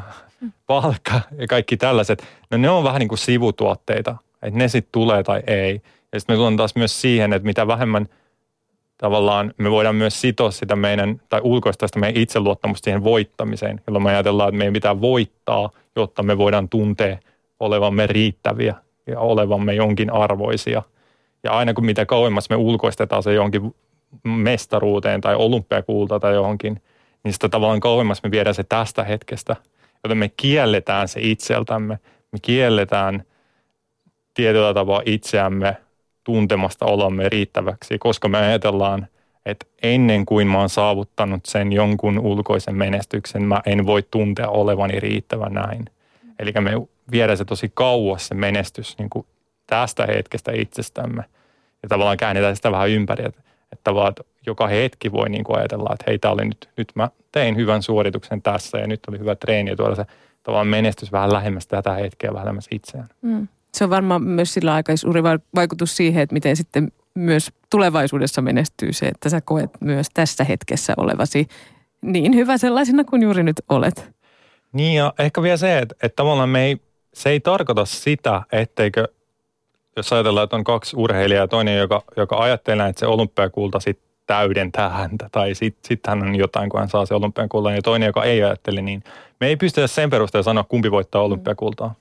Speaker 4: ja kaikki tällaiset, no ne on vähän niin kuin sivutuotteita, että ne sitten tulee tai ei. Ja sitten me tullaan taas myös siihen, että mitä vähemmän tavallaan me voidaan myös sitoa sitä tai ulkoistaa sitä meidän itseluottamusta siihen voittamiseen, jolloin me ajatellaan, että meidän pitää voittaa, jotta me voidaan tuntea olevamme riittäviä ja olevamme jonkin arvoisia. Ja aina kun mitä kauemmas me ulkoistetaan se johonkin mestaruuteen tai olympiakulta tai johonkin, niin sitä tavallaan kauemmas me viedään se tästä hetkestä, joten me kielletään se itseltämme. Me kielletään tietyllä tavalla itseämme tuntemasta olomme riittäväksi, koska me ajatellaan, että ennen kuin mä oon saavuttanut sen jonkun ulkoisen menestyksen, mä en voi tuntea olevani riittävän näin. Eli me viedään se tosi kauas se menestys niin kuin tästä hetkestä itsestämme. Ja tavallaan käännetään sitä vähän ympäri, että tavallaan joka hetki voi niin kuin ajatella, että hei, tää oli nyt mä tein hyvän suorituksen tässä ja nyt oli hyvä treeni ja tuoda se tavallaan menestys vähän lähemmäs tätä hetkeä, vähän lähemmäs itseään.
Speaker 2: Se on varmaan myös sillä aika suuri vaikutus siihen, että miten sitten myös tulevaisuudessa menestyy se, että sä koet myös tässä hetkessä olevasi niin hyvä sellaisena kuin juuri nyt olet.
Speaker 4: Niin ja ehkä vielä se, että tavallaan se ei tarkoita sitä, etteikö, jos ajatellaan, että on kaksi urheilijaa, toinen, joka ajattelee, että se olympiakulta sitten täydentää häntä, tai sitten hän on jotain, kun hän saa se olympiakulta, ja toinen, joka ei ajattele niin. Me ei pystytä sen perusteella sanoa, kumpi voittaa olympiakultaa.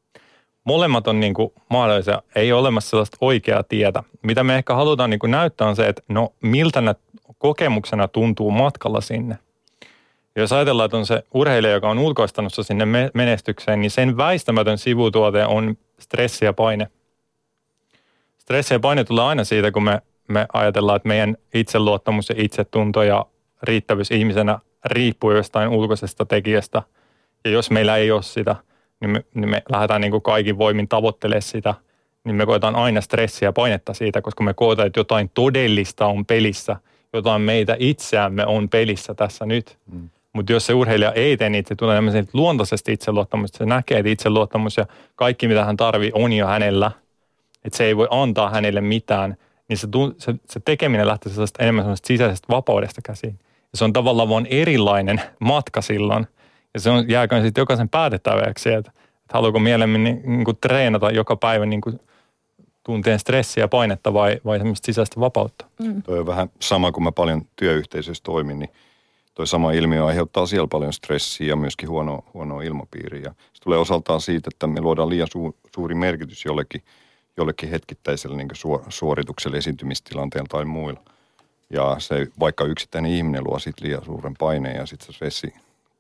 Speaker 4: Molemmat on niin kuin mahdollisia, ei ole olemassa sellaista oikeaa tietä. Mitä me ehkä halutaan niin kuin näyttää on se, että no miltä ne kokemuksena tuntuu matkalla sinne. Jos ajatellaan, että on se urheilija, joka on ulkoistanut sinne menestykseen, niin sen väistämätön sivutuote on stressi ja paine. Stressi ja paine tulee aina siitä, kun me ajatellaan, että meidän itseluottamus ja itsetunto ja riittävyys ihmisenä riippuu jostain ulkoisesta tekijästä. Ja jos meillä ei ole sitä, niin me lähdetään niin kuin kaikin voimin tavoittelemaan sitä, niin me koetaan aina stressiä ja painetta siitä, koska me koetaan, että jotain todellista on pelissä, jotain meitä itseämme on pelissä tässä nyt. Mutta jos se urheilija ei tee niitä, se tulee luontaisesti itseluottamusta, se näkee, että itseluottamus ja kaikki mitä hän tarvii on jo hänellä, että se ei voi antaa hänelle mitään, niin se tekeminen lähtee enemmän sellaisesta sisäisestä vapaudesta käsiin. Ja se on tavallaan vaan erilainen matka silloin. Ja se jääkö sitten jokaisen päätettäväksi, että haluaako mielemmin niin kuin treenata joka päivä niin kuin tuntien stressiä ja painetta vai semmoista sisäistä vapautta.
Speaker 5: Toi on vähän sama, kun mä paljon työyhteisössä toimin, niin toi sama ilmiö aiheuttaa siellä paljon stressiä ja myöskin huonoa ilmapiiriä. Se tulee osaltaan siitä, että me luodaan liian suuri merkitys jollekin hetkittäiselle niin kuin suoritukselle, esiintymistilanteella tai muilla. Ja se, vaikka yksittäinen ihminen luo siitä liian suuren paineen ja sitten se stressi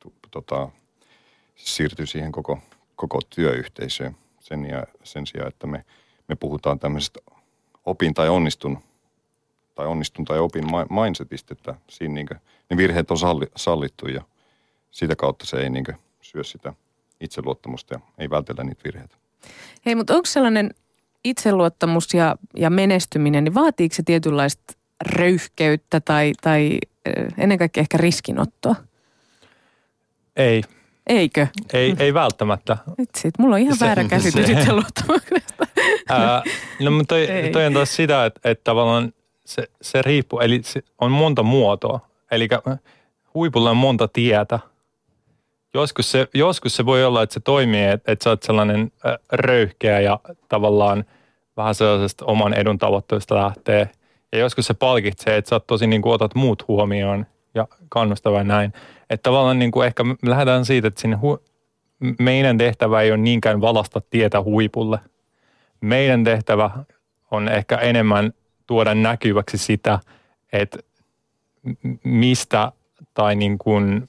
Speaker 5: siirtyy siihen koko työyhteisöön sen sijaan, että me puhutaan tämmöisestä opin tai onnistun tai opin mindsetistä, että siinä niin kuin, ne virheet on sallittu ja sitä kautta se ei niin kuin syö sitä itseluottamusta ja ei vältellä niitä virheitä.
Speaker 2: Hei, mutta onko sellainen itseluottamus ja menestyminen, niin vaatiiko se tietynlaista röyhkeyttä tai ennen kaikkea ehkä riskinottoa?
Speaker 4: Ei.
Speaker 2: Eikö?
Speaker 4: Ei välttämättä.
Speaker 2: Nyt sit, mulla on ihan väärä käsitys itseluottamuksesta.
Speaker 4: No mutta toi on taas sitä, että tavallaan se riippuu, eli se on monta muotoa. Eli huipulla on monta tietä. Joskus se voi olla, että se toimii, että sä oot sellainen röyhkeä ja tavallaan vähän sellaisesta oman edun tavoitteesta lähtee. Ja joskus se palkitsee, että sä oot tosi niin kuin otat muut huomioon ja kannustava ja näin. Että tavallaan niin kuin ehkä me lähdetään siitä, että sinne meidän tehtävä ei ole niinkään valasta tietä huipulle. Meidän tehtävä on ehkä enemmän tuoda näkyväksi sitä, että mistä tai niin kuin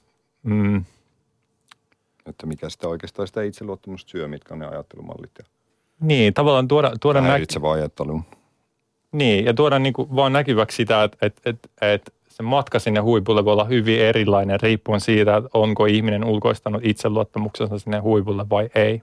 Speaker 5: että mikä sitä oikeastaan sitä itseluottamusta syö, mitkä on ne ajattelumallit.
Speaker 4: Niin, tavallaan tuoda
Speaker 5: häiritsevä ajattelu.
Speaker 4: Niin, ja tuoda niin kuin vaan näkyväksi sitä, että se matka sinne huipulle voi olla hyvin erilainen riippuen siitä, että onko ihminen ulkoistanut itseluottamuksensa sinne huipulle vai ei.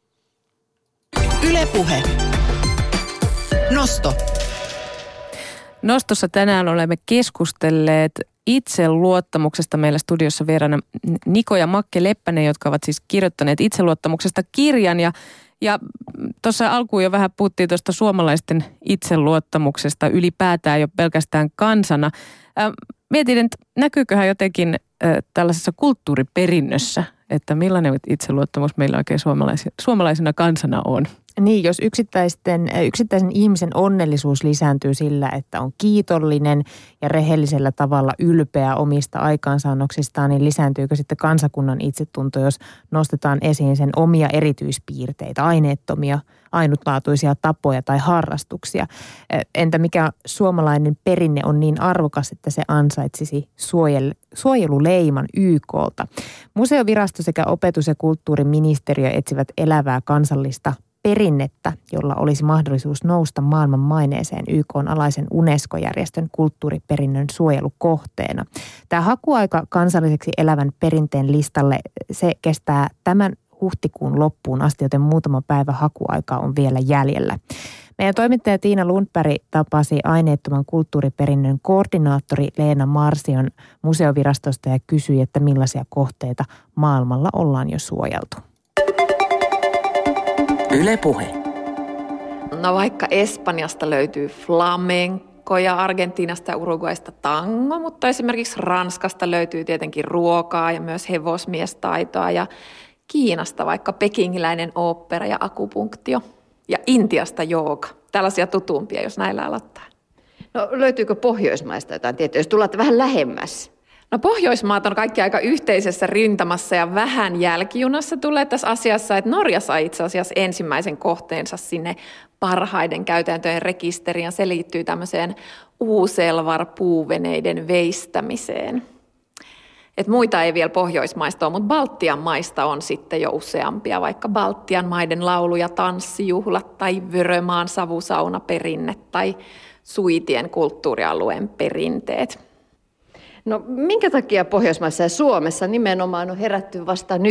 Speaker 1: Yle Puhe. Nosto.
Speaker 2: Nostossa tänään olemme keskustelleet itseluottamuksesta. Meillä studiossa vieraana Niko ja Makke Leppänen, jotka ovat siis kirjoittaneet itseluottamuksesta kirjan. Ja tuossa alkuun jo vähän puhuttiin tuosta suomalaisten itseluottamuksesta ylipäätään jo pelkästään kansana. Mietin, että näkyyköhän jotenkin tällaisessa kulttuuriperinnössä, että millainen itseluottamus meillä oikein suomalaisena kansana on?
Speaker 3: Niin, jos yksittäisen ihmisen onnellisuus lisääntyy sillä, että on kiitollinen ja rehellisellä tavalla ylpeä omista aikaansaannoksistaan, niin lisääntyykö sitten kansakunnan itsetunto, jos nostetaan esiin sen omia erityispiirteitä, aineettomia, ainutlaatuisia tapoja tai harrastuksia? Entä mikä suomalainen perinne on niin arvokas, että se ansaitsisi suojeluleiman YK:lta? Museovirasto sekä opetus- ja kulttuuriministeriö etsivät elävää kansallista perinnettä, jolla olisi mahdollisuus nousta maailman maineeseen YK:n alaisen UNESCO-järjestön kulttuuriperinnön suojelukohteena. Tämä hakuaika kansalliseksi elävän perinteen listalle, se kestää tämän huhtikuun loppuun asti, joten muutama päivä hakuaikaa on vielä jäljellä. Meidän toimittaja Tiina Lundberg tapasi aineettoman kulttuuriperinnön koordinaattori Leena Marsion museovirastosta ja kysyi, että millaisia kohteita maailmalla ollaan jo suojeltu.
Speaker 1: Yle Puhe.
Speaker 6: No vaikka Espanjasta löytyy flamenco ja Argentiinasta ja Uruguaysta tango, mutta esimerkiksi Ranskasta löytyy tietenkin ruokaa ja myös hevosmiestaitoa ja Kiinasta vaikka pekingiläinen ooppera ja akupunktio ja Intiasta jooga. Tällaisia tutumpia, jos näillä aloittaa.
Speaker 7: No löytyykö Pohjoismaista jotain tietysti, jos tullaan vähän lähemmäs?
Speaker 6: No Pohjoismaat on kaikki aika yhteisessä rintamassa ja vähän jälkijunassa tulee tässä asiassa, että Norja sai itse asiassa ensimmäisen kohteensa sinne parhaiden käytäntöjen rekisteriin ja se liittyy tämmöiseen Uuselvar-puuveneiden veistämiseen. Et muita ei vielä Pohjoismaista ole, mutta Baltian maista on sitten jo useampia, vaikka Baltian maiden laulu- ja tanssijuhlat tai Vörömaan savusaunaperinne tai Suitien kulttuurialueen perinteet.
Speaker 7: No minkä takia Pohjoismaissa ja Suomessa nimenomaan on herätty vasta nyt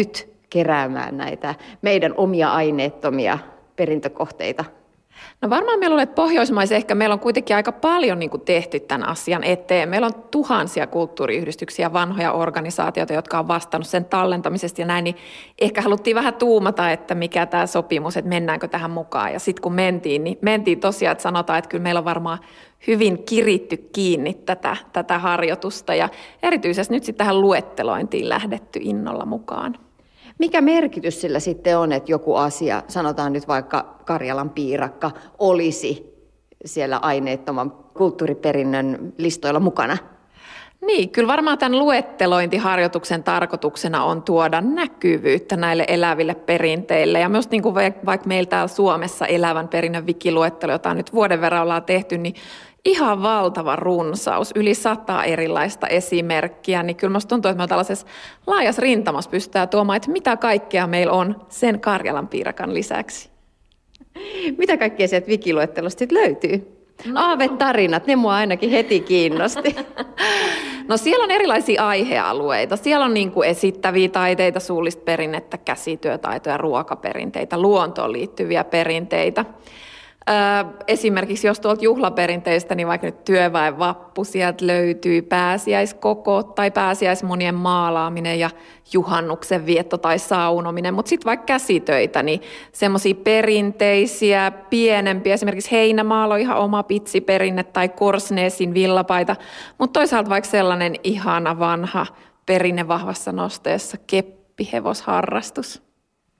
Speaker 7: keräämään näitä meidän omia aineettomia perintökohteita?
Speaker 6: No varmaan meillä on, että Pohjoismaissa ehkä meillä on kuitenkin aika paljon niin kuin tehty tämän asian eteen. Meillä on tuhansia kulttuuriyhdistyksiä, vanhoja organisaatioita, jotka on vastannut sen tallentamisesta ja näin, niin ehkä haluttiin vähän tuumata, että mikä tämä sopimus, että mennäänkö tähän mukaan. Ja sitten kun mentiin, niin mentiin tosiaan, että sanotaan, että kyllä meillä on varmaan hyvin kiritty kiinni tätä harjoitusta ja erityisesti nyt sitten tähän luettelointiin lähdetty innolla mukaan.
Speaker 7: Mikä merkitys sillä sitten on, että joku asia, sanotaan nyt vaikka Karjalan piirakka, olisi siellä aineettoman kulttuuriperinnön listoilla mukana?
Speaker 6: Niin, kyllä varmaan tämän luettelointiharjoituksen tarkoituksena on tuoda näkyvyyttä näille eläville perinteille. Ja myös niin kuin vaikka meillä täällä Suomessa elävän perinnön wikiluettelo, jota nyt vuoden verran ollaan tehty, niin ihan valtava runsaus, yli 100 erilaista esimerkkiä, niin kyllä musta tuntuu, että me tällaisessa laajassa rintamassa pystytään tuomaan, että mitä kaikkea meillä on sen Karjalan piirakan lisäksi.
Speaker 7: Mitä kaikkea sieltä wikiluettelosta sitten löytyy? Aavetarinat, ne mua ainakin heti kiinnosti.
Speaker 6: No siellä on erilaisia aihealueita. Siellä on niin kuin esittäviä taiteita, suullista perinnettä, käsityötaitoja, ruokaperinteitä, luontoon liittyviä perinteitä. Esimerkiksi jos tuolta juhlaperinteistä, niin vaikka nyt työväenvappu, sieltä löytyy pääsiäiskokot tai pääsiäismunien maalaaminen ja juhannuksen vietto tai saunominen. Mutta sitten vaikka käsitöitä, niin semmoisia perinteisiä, pienempiä, esimerkiksi heinämaalla on ihan oma pitsiperinne tai Korsnäsin villapaita. Mutta toisaalta vaikka sellainen ihana vanha perinne vahvassa nosteessa, keppihevosharrastus.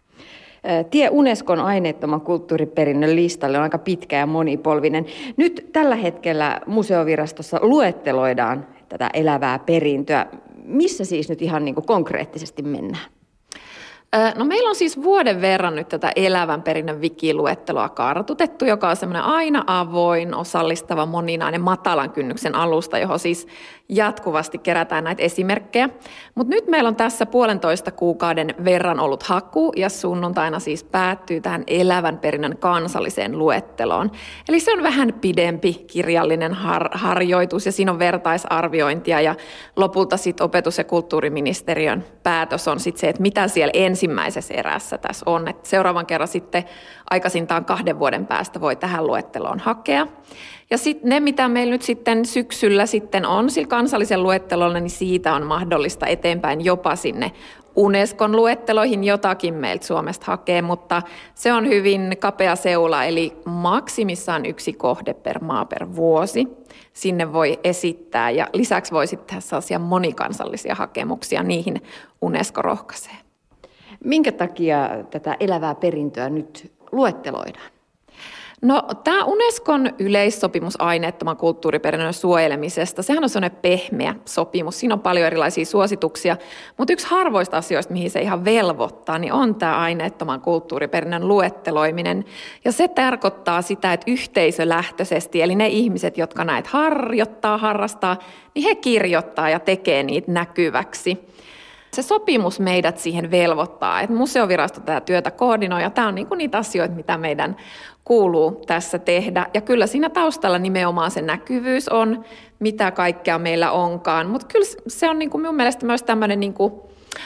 Speaker 7: Tie Unescon aineettoman kulttuuriperinnön listalle on aika pitkä ja monipolvinen. Nyt tällä hetkellä museovirastossa luetteloidaan tätä elävää perintöä. Missä siis nyt ihan niin kuin konkreettisesti mennään?
Speaker 6: No meillä on siis vuoden verran nyt tätä elävän perinnön wikiluetteloa kartutettu, joka on semmoinen aina avoin, osallistava, moninainen, matalan kynnyksen alusta, johon siis jatkuvasti kerätään näitä esimerkkejä. Mutta nyt meillä on tässä 1,5 kuukauden verran ollut haku ja sunnuntaina siis päättyy tähän elävän perinnön kansalliseen luetteloon. Eli se on vähän pidempi kirjallinen harjoitus ja siinä on vertaisarviointia ja lopulta sitten opetus- ja kulttuuriministeriön päätös on sitten se, että mitä siellä ensimmäisessä erässä tässä on. Et seuraavan kerran sitten aikaisintaan 2 vuoden päästä voi tähän luetteloon hakea. Ja sitten ne, mitä meillä nyt sitten syksyllä sitten on sillä kansallisen luettelolla, niin siitä on mahdollista eteenpäin jopa sinne Unescon luetteloihin jotakin meiltä Suomesta hakee, mutta se on hyvin kapea seula, eli maksimissaan 1 kohde per maa per vuosi. Sinne voi esittää ja lisäksi voi sitten tehdä sellaisia monikansallisia hakemuksia, niihin Unesco rohkaisee.
Speaker 7: Minkä takia tätä elävää perintöä nyt luetteloidaan?
Speaker 6: No tämä Unescon yleissopimus aineettoman kulttuuriperinnön suojelemisesta, sehän on sellainen pehmeä sopimus. Siinä on paljon erilaisia suosituksia, mutta yksi harvoista asioista, mihin se ihan velvoittaa, niin on tämä aineettoman kulttuuriperinnön luetteloiminen. Ja se tarkoittaa sitä, että yhteisölähtöisesti, eli ne ihmiset, jotka näitä harrastaa, niin he kirjoittaa ja tekee niitä näkyväksi. Se sopimus meidät siihen velvoittaa, että museovirasto tätä työtä koordinoi ja tämä on niin kuin niitä asioita, mitä meidän kuuluu tässä tehdä. Ja kyllä siinä taustalla nimenomaan se näkyvyys on, mitä kaikkea meillä onkaan, mutta kyllä se on niin kuin minun mielestä myös tämmöinen niin kuin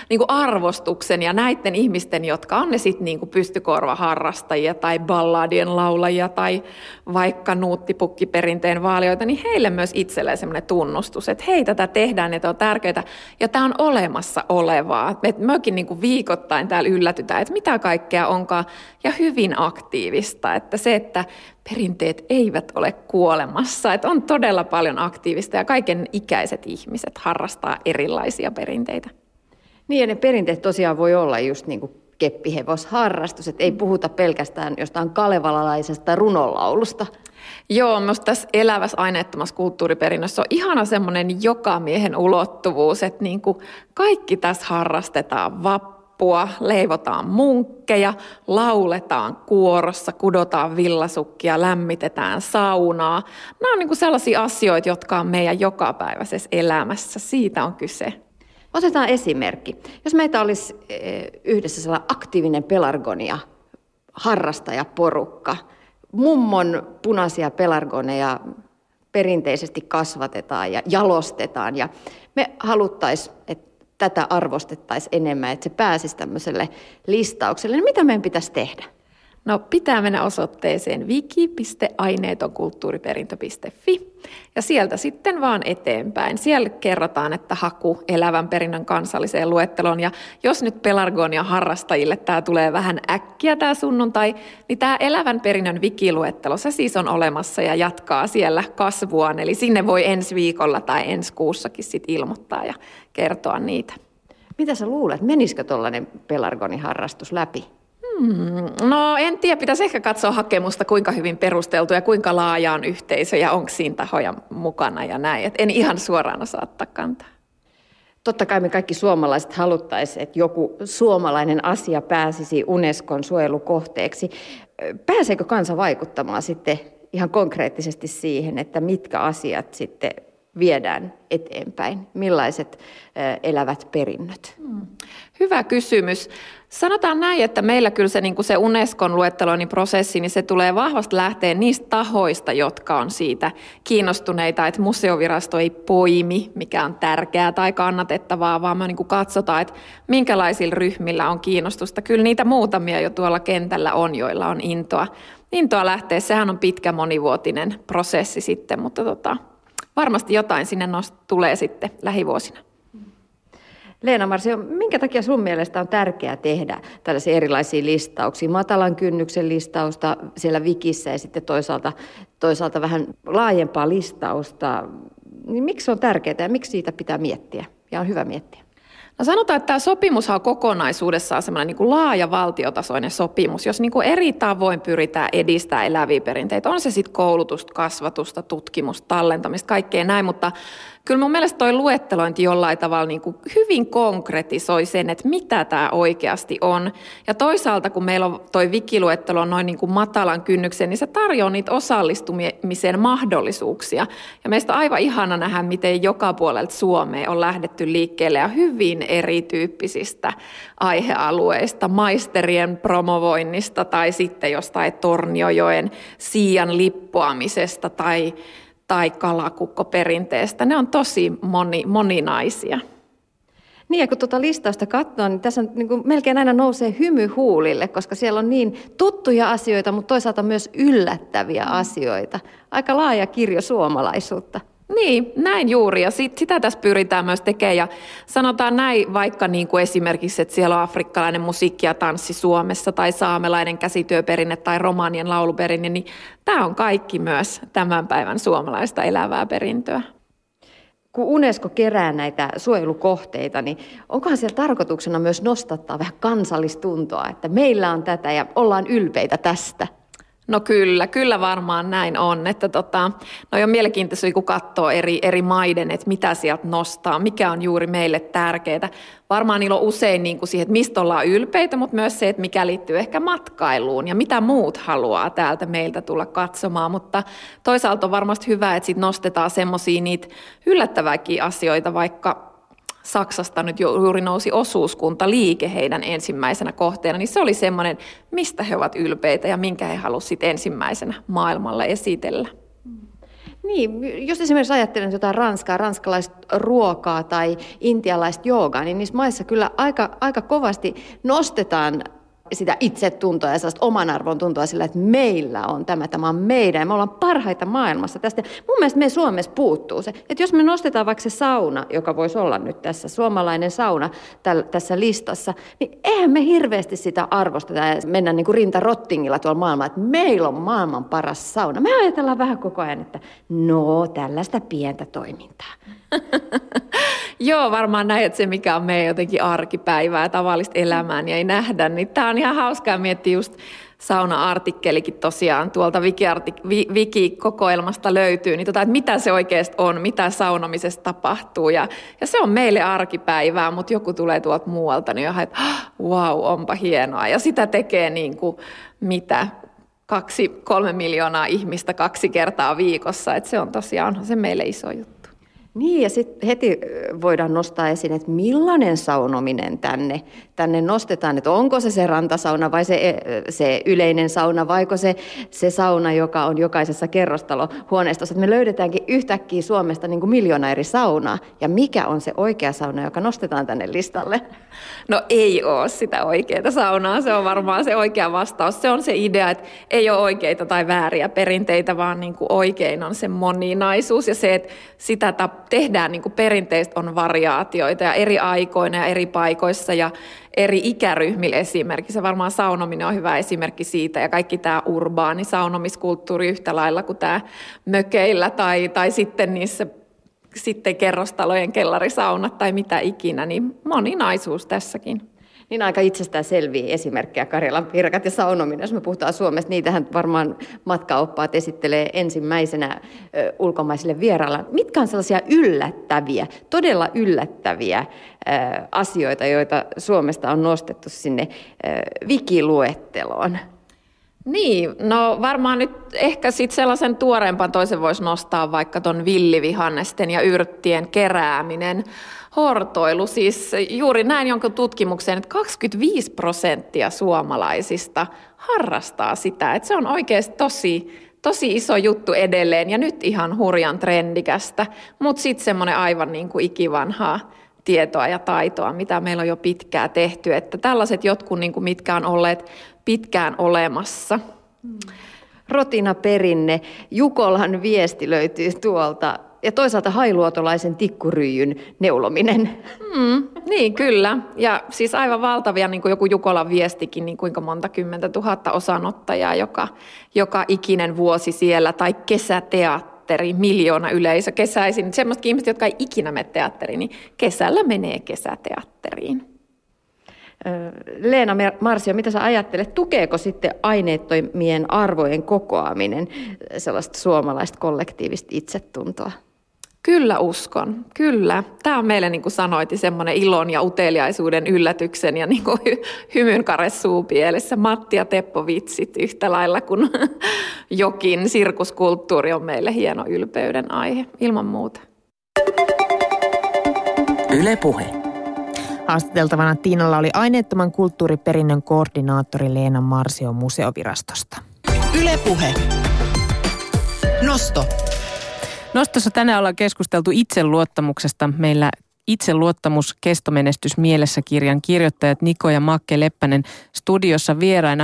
Speaker 6: arvostuksen ja näiden ihmisten, jotka on ne sitten niin kuin pystykorvaharrastajia tai balladien laulajia tai vaikka nuuttipukkiperinteen vaalijoita, niin heille myös itselleen semmoinen tunnustus, että hei, tätä tehdään, että on tärkeää ja tämä on olemassa olevaa. Että mekin niin kuin viikoittain täällä yllätytään, että mitä kaikkea onkaan ja hyvin aktiivista, että se, että perinteet eivät ole kuolemassa, että on todella paljon aktiivista ja kaiken ikäiset ihmiset harrastaa erilaisia perinteitä.
Speaker 7: Niin ja ne perinteet tosiaan voi olla just niin kuin keppihevosharrastus, että ei puhuta pelkästään jostain kalevalalaisesta runonlaulusta.
Speaker 6: Joo, minusta tässä elävässä aineettomassa kulttuuriperinnössä on ihana semmoinen jokamiehen ulottuvuus, että niin kuin kaikki tässä harrastetaan vappua, leivotaan munkkeja, lauletaan kuorossa, kudotaan villasukkia, lämmitetään saunaa. Nämä on niin kuin sellaisia asioita, jotka on meidän jokapäiväisessä elämässä, siitä on kyse.
Speaker 7: Otetaan esimerkki. Jos meitä olisi yhdessä sellainen aktiivinen pelargonia harrastajaporukka, mummon punaisia pelargoneja perinteisesti kasvatetaan ja jalostetaan ja me haluttaisiin, että tätä arvostettaisiin enemmän, että se pääsisi tämmöiselle listaukselle, niin mitä meidän pitäisi tehdä?
Speaker 6: No pitää mennä osoitteeseen wiki.aineetonkulttuuriperintö.fi ja sieltä sitten vaan eteenpäin. Siellä kerrotaan, että haku elävän perinnön kansalliseen luetteloon. Ja jos nyt pelargonia harrastajille tämä tulee vähän äkkiä tämä sunnuntai, niin tämä elävän perinnön wikiluettelo, se siis on olemassa ja jatkaa siellä kasvuaan. Eli sinne voi ensi viikolla tai ensi kuussakin sitten ilmoittaa ja kertoa niitä.
Speaker 7: Mitä sä luulet, menisikö tuollainen pelargoniharrastus läpi?
Speaker 6: No en tiedä, pitäisi ehkä katsoa hakemusta, kuinka hyvin perusteltu ja kuinka laaja on yhteisö ja onko siinä tahoja mukana ja näin. Et en ihan suoraan osaa ottaa kantaa.
Speaker 7: Totta kai me kaikki suomalaiset haluttaisiin, että joku suomalainen asia pääsisi Unescon suojelukohteeksi. Pääseekö kansa vaikuttamaan sitten ihan konkreettisesti siihen, että mitkä asiat sitten viedään eteenpäin? Millaiset elävät perinnöt?
Speaker 6: Hyvä kysymys. Sanotaan näin, että meillä kyllä se Unescon luetteloinnin-prosessi, niin se tulee vahvasti lähteä niistä tahoista, jotka on siitä kiinnostuneita, että museovirasto ei poimi, mikä on tärkeää tai kannatettavaa, vaan me katsotaan, että minkälaisilla ryhmillä on kiinnostusta. Kyllä niitä muutamia jo tuolla kentällä on, joilla on intoa lähteä. Sehän on pitkä monivuotinen prosessi sitten, mutta varmasti jotain sinne tulee sitten lähivuosina.
Speaker 7: Leena Marsio, minkä takia sun mielestä on tärkeää tehdä tällaisia erilaisia listauksia, matalan kynnyksen listausta siellä Wikissä ja sitten toisaalta vähän laajempaa listausta, niin miksi se on tärkeää ja miksi siitä pitää miettiä ja on hyvä miettiä?
Speaker 6: No sanotaan, että tämä sopimushan on kokonaisuudessaan semmoinen laaja valtiotasoinen sopimus, jos eri tavoin pyritään edistämään eläviä perinteitä. On se sitten koulutusta, kasvatusta, tutkimusta, tallentamista, kaikkea näin, mutta kyllä mun mielestä toi luettelointi jollain tavalla hyvin konkretisoi sen, että mitä tämä oikeasti on. Ja toisaalta, kun meillä on toi wikiluettelo noin matalan kynnyksen, niin se tarjoaa niitä osallistumisen mahdollisuuksia. Ja meistä on aivan ihana nähdä, miten joka puolelta Suomea on lähdetty liikkeelle ja hyvin erityyppisistä aihealueista, maisterien promovoinnista tai sitten jostain Torniojoen siian lippoamisesta tai kalakukkoperinteestä. Ne on tosi moninaisia.
Speaker 7: Niin, ja kun tuota listausta katsoo, niin tässä melkein aina nousee hymy huulille, koska siellä on niin tuttuja asioita, mutta toisaalta myös yllättäviä asioita. Aika laaja kirjo suomalaisuutta.
Speaker 6: Niin, näin juuri. Ja sitä tässä pyritään myös tekemään. Ja sanotaan näin vaikka esimerkiksi, että siellä on afrikkalainen musiikki ja tanssi Suomessa tai saamelainen käsityöperinne tai romanien lauluperinne, niin tämä on kaikki myös tämän päivän suomalaista elävää perintöä.
Speaker 7: Kun Unesco kerää näitä suojelukohteita, niin onkohan siellä tarkoituksena myös nostattaa vähän kansallistuntoa, että meillä on tätä ja ollaan ylpeitä tästä?
Speaker 6: No kyllä varmaan näin on. Että on mielenkiintoista, kun katsoo eri maiden, että mitä sieltä nostaa, mikä on juuri meille tärkeää. Varmaan niillä on usein siihen, että mistä ollaan ylpeitä, mutta myös se, että mikä liittyy ehkä matkailuun ja mitä muut haluaa täältä meiltä tulla katsomaan. Mutta toisaalta on varmasti hyvä, että sit nostetaan semmoisia niitä yllättäviäkin asioita, vaikka Saksasta nyt juuri nousi osuuskuntaliike heidän ensimmäisenä kohteena, niin se oli semmoinen, mistä he ovat ylpeitä ja minkä he halusivat ensimmäisenä maailmalle esitellä.
Speaker 7: Niin, jos esimerkiksi ajattelen jotain ranskalaista ruokaa tai intialaista joogaa, niin niissä maissa kyllä aika kovasti nostetaan sitä itsetuntoa ja sellaista oman arvon tuntoa sillä, että meillä on tämä on meidän ja me ollaan parhaita maailmassa tästä. Mun mielestä me Suomessa puuttuu se, että jos me nostetaan vaikka se sauna, joka voisi olla nyt tässä, suomalainen sauna tässä listassa, niin eihän me hirveästi sitä arvosteta ja mennä rinta rottingilla tuolla maailmalla, että meillä on maailman paras sauna. Me ajatellaan vähän koko ajan, että tällaista pientä toimintaa.
Speaker 6: Joo, varmaan näin, että se mikä on meidän jotenkin arkipäivää, tavallista elämää, niin ei nähdä. Niin tämä on ihan hauskaa miettiä just sauna-artikkelikin tosiaan tuolta Wiki-kokoelmasta löytyy, niin että mitä se oikeasti on, mitä saunomisessa tapahtuu. Ja se on meille arkipäivää, mutta joku tulee tuolta muualta, niin että onpa hienoa. Ja sitä tekee 2-3 miljoonaa ihmistä 2 kertaa viikossa, että se on tosiaan se meille iso juttu.
Speaker 7: Niin, ja sitten heti voidaan nostaa esiin, että millainen saunominen tänne nostetaan, että onko se rantasauna vai se yleinen sauna, vaiko se sauna, joka on jokaisessa kerrostalohuoneistossa. Me löydetäänkin yhtäkkiä Suomesta niin kuin 1,000,000 eri saunaa, ja mikä on se oikea sauna, joka nostetaan tänne listalle?
Speaker 6: No ei ole sitä oikeaa saunaa, se on varmaan se oikea vastaus. Se on se idea, että ei ole oikeita tai vääriä perinteitä, vaan niin kuin oikein on se moninaisuus ja se, että sitä tehdään niin kuin perinteistä on variaatioita ja eri aikoina ja eri paikoissa ja eri ikäryhmillä esimerkiksi. Varmaan saunominen on hyvä esimerkki siitä ja kaikki tämä urbaani saunomiskulttuuri yhtä lailla kuin tämä mökeillä tai sitten niissä sitten kerrostalojen kellarisaunat tai mitä ikinä, niin moninaisuus tässäkin.
Speaker 7: Niin aika itsestään selviä esimerkkejä Karjalan pirkat ja saunominen. Jos me puhutaan Suomesta, niitähän varmaan matkaoppaat esittelee ensimmäisenä ulkomaisille vierailla. Mitkä on sellaisia yllättäviä, todella yllättäviä asioita, joita Suomesta on nostettu sinne wikiluetteloon?
Speaker 6: Niin, no varmaan nyt ehkä sitten sellaisen tuoreempan toisen voisi nostaa vaikka ton villivihannesten ja yrttien kerääminen. Hortoilu, siis juuri näin jonkun tutkimuksen, että 25% suomalaisista harrastaa sitä, että se on oikeasti tosi iso juttu edelleen ja nyt ihan hurjan trendikästä, mutta sitten semmoinen aivan niin kuin ikivanhaa tietoa ja taitoa, mitä meillä on jo pitkään tehty, että tällaiset jotkut, niin kuin mitkä on olleet pitkään olemassa.
Speaker 7: Rotina perinne, Jukolan viesti löytyy tuolta. Ja toisaalta hailuotolaisen tikkuryijyn neulominen.
Speaker 6: Niin, kyllä. Ja siis aivan valtavia, niin kuin joku Jukolan viestikin, niin kuinka monta 10 000 osanottajaa joka ikinen vuosi siellä. Tai kesäteatteri, 1 000 000 yleisö kesäisin. Semmoisetkin ihmiset, jotka ei ikinä mene teatteriin, niin kesällä menee kesäteatteriin.
Speaker 7: Leena Marsio, mitä sä ajattelet, tukeeko sitten aineettomien arvojen kokoaminen sellaista suomalaista kollektiivista itsetuntoa?
Speaker 6: Kyllä uskon, kyllä. Tämä on meille, niin kuin sanoitin, semmoinen ilon ja uteliaisuuden, yllätyksen ja niin kuin hymyn kare suupielessä. Matti ja Teppo vitsit yhtä lailla kuin jokin sirkuskulttuuri on meille hieno ylpeyden aihe, ilman muuta.
Speaker 1: Yle Puhe.
Speaker 3: Haastateltavana Tiinalla oli aineettoman kulttuuriperinnön koordinaattori Leena Marsio Museovirastosta.
Speaker 1: Yle Puhe. Nosto.
Speaker 2: Nostossa tänään ollaan keskusteltu itseluottamuksesta. Meillä Itseluottamus kestomenestys mielessä -kirjan kirjoittajat Niko ja Makke Leppänen studiossa vieraina.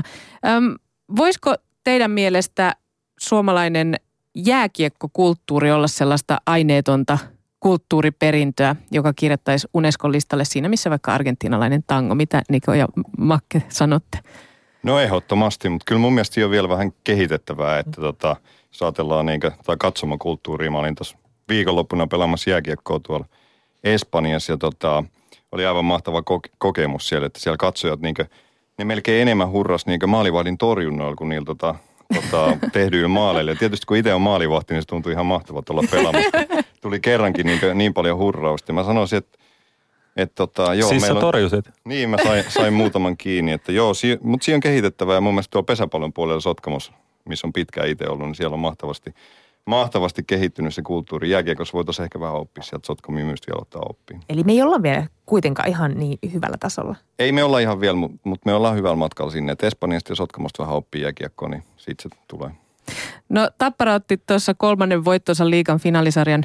Speaker 2: Voisiko teidän mielestä suomalainen jääkiekkokulttuuri olla sellaista aineetonta kulttuuriperintöä, joka kirjoittaisi Unescon listalle siinä, missä vaikka argentiinalainen tango? Mitä Niko ja Makke sanotte?
Speaker 5: No ehdottomasti, mutta kyllä mun mielestä siinä on vielä vähän kehitettävää, että jos ajatellaan tai katsomakulttuuria. Mä olin tuossa viikonloppuna pelaamassa jääkiekkoa tuolla Espanjassa ja oli aivan mahtava kokemus siellä, että siellä katsojat ne melkein enemmän hurras maalivahdin torjunnoilla kuin niillä tehdyillä maaleilla. Ja tietysti kun itse on maalivahti, niin se tuntui ihan mahtavalta olla pelaamassa. Tuli kerrankin niin paljon hurrausta. Mä sanoisin, että joo.
Speaker 4: Siis sä torjusit?
Speaker 5: Niin, mä sain muutaman kiinni, että joo, mutta siinä on kehitettävää ja mun mielestä tuolla pesäpallon puolella Sotkamossa, missä on pitkään itse ollut, niin siellä on mahtavasti kehittynyt se kulttuuri. Jääkiekossa voitaisiin ehkä vähän oppia sieltä Sotkamin myös vielä ottaa oppia.
Speaker 3: Eli me ei olla vielä kuitenkaan ihan niin hyvällä tasolla.
Speaker 5: Ei me olla ihan vielä, mutta me ollaan hyvällä matkalla sinne. Että Espanjasta ja Sotkamosta vähän oppii jääkiekkoa, niin siitä se tulee.
Speaker 2: No Tappara otti tuossa 3. voittonsa liigan finaalisarjan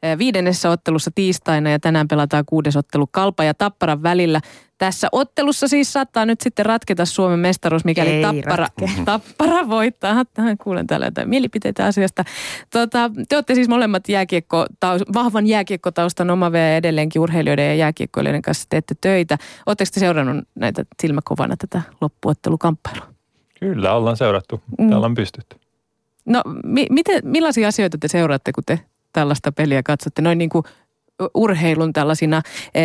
Speaker 2: 5. ottelussa tiistaina ja tänään pelataan 6. ottelu Kalpa ja Tapparan välillä. Tässä ottelussa siis saattaa nyt sitten ratketa Suomen mestaruus, mikäli Tappara voittaa. Kuulen täällä jotain mielipiteitä asiasta. Te olette siis molemmat vahvan jääkiekkotaustan omaavia ja edelleenkin urheilijoiden ja jääkiekkoilijoiden kanssa teette töitä. Oletteko te seurannut näitä silmäkovana tätä loppuottelukamppailua?
Speaker 4: Kyllä, ollaan seurattu. Täällä on pystytty.
Speaker 2: No millaisia asioita te seuraatte, kun te tällaista peliä katsotte? Noin niin kuin urheilun tällaisina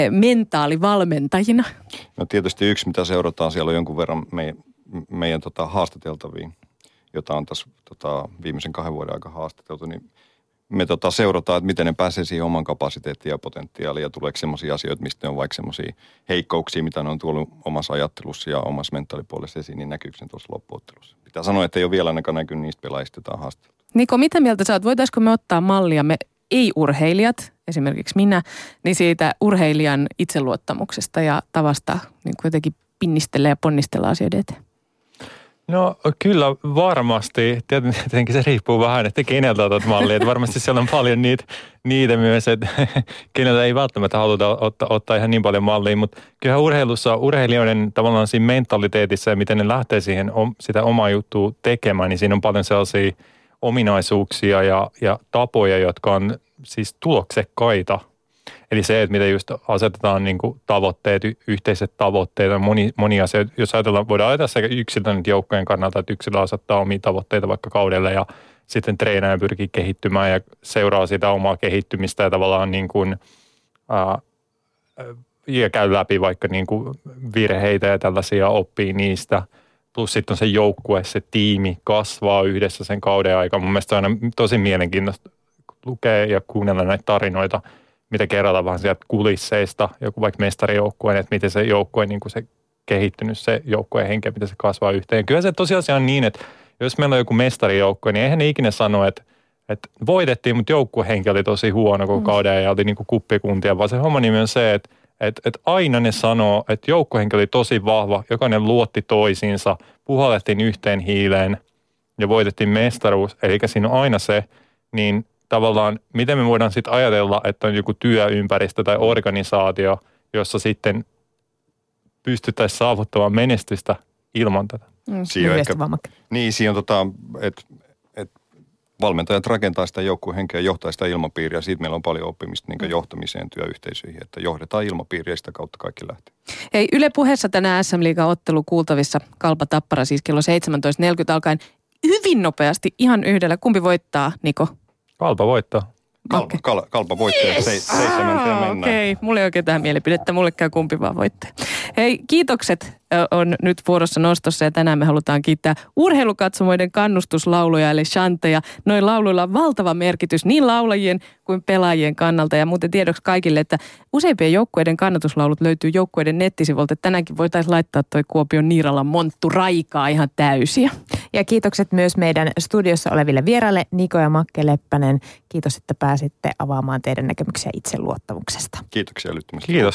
Speaker 2: mentaalivalmentajina.
Speaker 5: No tietysti yksi, mitä seurataan, siellä on jonkun verran meidän haastateltavia, jota on tässä viimeisen 2 vuoden aika haastateltu, niin me seurataan, että miten ne pääsee siihen oman kapasiteettiin ja potentiaaliin ja tuleeko sellaisia asioita, mistä ne on vaikka sellaisia heikkouksia, mitä ne on tuonut omassa ajattelussa ja omassa mentaalipuolessa esiin, niin näkyykö sen tuossa loppuottelussa. Pitää sanoa, että ei ole vielä ainakaan näkynyt niistä pelaajista, joita on haasteltu.
Speaker 2: Niko, mitä mieltä sä oot? Voitaisiko me ottaa mallia? Me ei-urheilijat, esimerkiksi minä, niin siitä urheilijan itseluottamuksesta ja tavasta niin jotenkin pinnistellä ja ponnistella asioiden eteen?
Speaker 4: No kyllä varmasti. Tietenkin se riippuu vähän, että keneltä otat mallia. Että varmasti siellä on paljon niitä myös, että keneltä ei välttämättä haluta ottaa ihan niin paljon mallia. Mutta kyllähän urheilussa urheilijoiden tavallaan siinä mentaliteetissa ja miten ne lähtee siihen sitä omaa juttua tekemään, niin siinä on paljon sellaisia ominaisuuksia ja tapoja, jotka on siis tuloksekkaita. Eli se, että miten just asetetaan niin kuin tavoitteet, yhteiset tavoitteet, moni asia. Jos ajatellaan, voidaan ajatella sekä yksilön että joukkojen kannalta, että yksilö asettaa omia tavoitteita vaikka kaudelle ja sitten treenaaja pyrkii kehittymään ja seuraa sitä omaa kehittymistä ja tavallaan niin kuin, ja käy läpi vaikka niin kuin virheitä ja tällaisia, oppii niistä. Plus sitten on se joukkue, se tiimi kasvaa yhdessä sen kauden aikana. Mun mielestä on aina tosi mielenkiintoista lukea ja kuunnella näitä tarinoita, mitä kerrotaan vähän sieltä kulisseista, joku vaikka mestarijoukkueen, että miten se joukkue, niin kuin se kehittynyt, se joukkueen henki, miten se kasvaa yhteen. Kyllä se tosiaan on niin, että jos meillä on joku mestarijoukkue, niin eihän ne ikinä sano, että voitettiin, mutta joukkuehenki oli tosi huono koko kauden ja oli niin kuin kuppikuntia, vaan se homma nimi on se, että aina ne sanoo, että joukkuehenki oli tosi vahva, jokainen luotti toisiinsa, puhallettiin yhteen hiileen ja voitettiin mestaruus, eli siinä on aina se, niin tavallaan, miten me voidaan sitten ajatella, että on joku työympäristö tai organisaatio, jossa sitten pystyttäisiin saavuttamaan menestystä ilman tätä.
Speaker 5: Siinä on että valmentajat rakentaa sitä joukkuehenkeä ja johtaa sitä ilmapiiriä. Siitä meillä on paljon oppimista niin johtamiseen, työyhteisöihin, että johdetaan ilmapiiriä ja sitä kautta kaikki lähtee.
Speaker 2: Hei, Yle Puheessa tänään SM-liigan ottelu kuultavissa Kalpa Tappara siis kello 17.40 alkaen hyvin nopeasti ihan yhdellä. Kumpi voittaa, Niko?
Speaker 4: Kalpa voittaa.
Speaker 5: Kalpa voittaa ja 7 mennään.
Speaker 2: Okei. Mulla ei oikein tähän mielipidettä, mulle käy kumpi vaan voittaa. Hei, kiitokset on nyt vuorossa nostossa ja tänään me halutaan kiittää urheilukatsomoiden kannustuslauluja eli shanteja. Noin lauluilla on valtava merkitys niin laulajien kuin pelaajien kannalta ja muuten tiedoksi kaikille, että useimpien joukkueiden kannatuslaulut löytyy joukkueiden nettisivuilta. Tänäänkin voitaisiin laittaa toi Kuopion Niiralan monttu raikaa ihan täysiä.
Speaker 3: Ja kiitokset myös meidän studiossa oleville vieraille Niko ja Makke Leppänen. Kiitos, että pääsitte avaamaan teidän näkemyksiä itseluottamuksesta.
Speaker 5: Kiitoksia älyttömästi.
Speaker 4: Kiitos.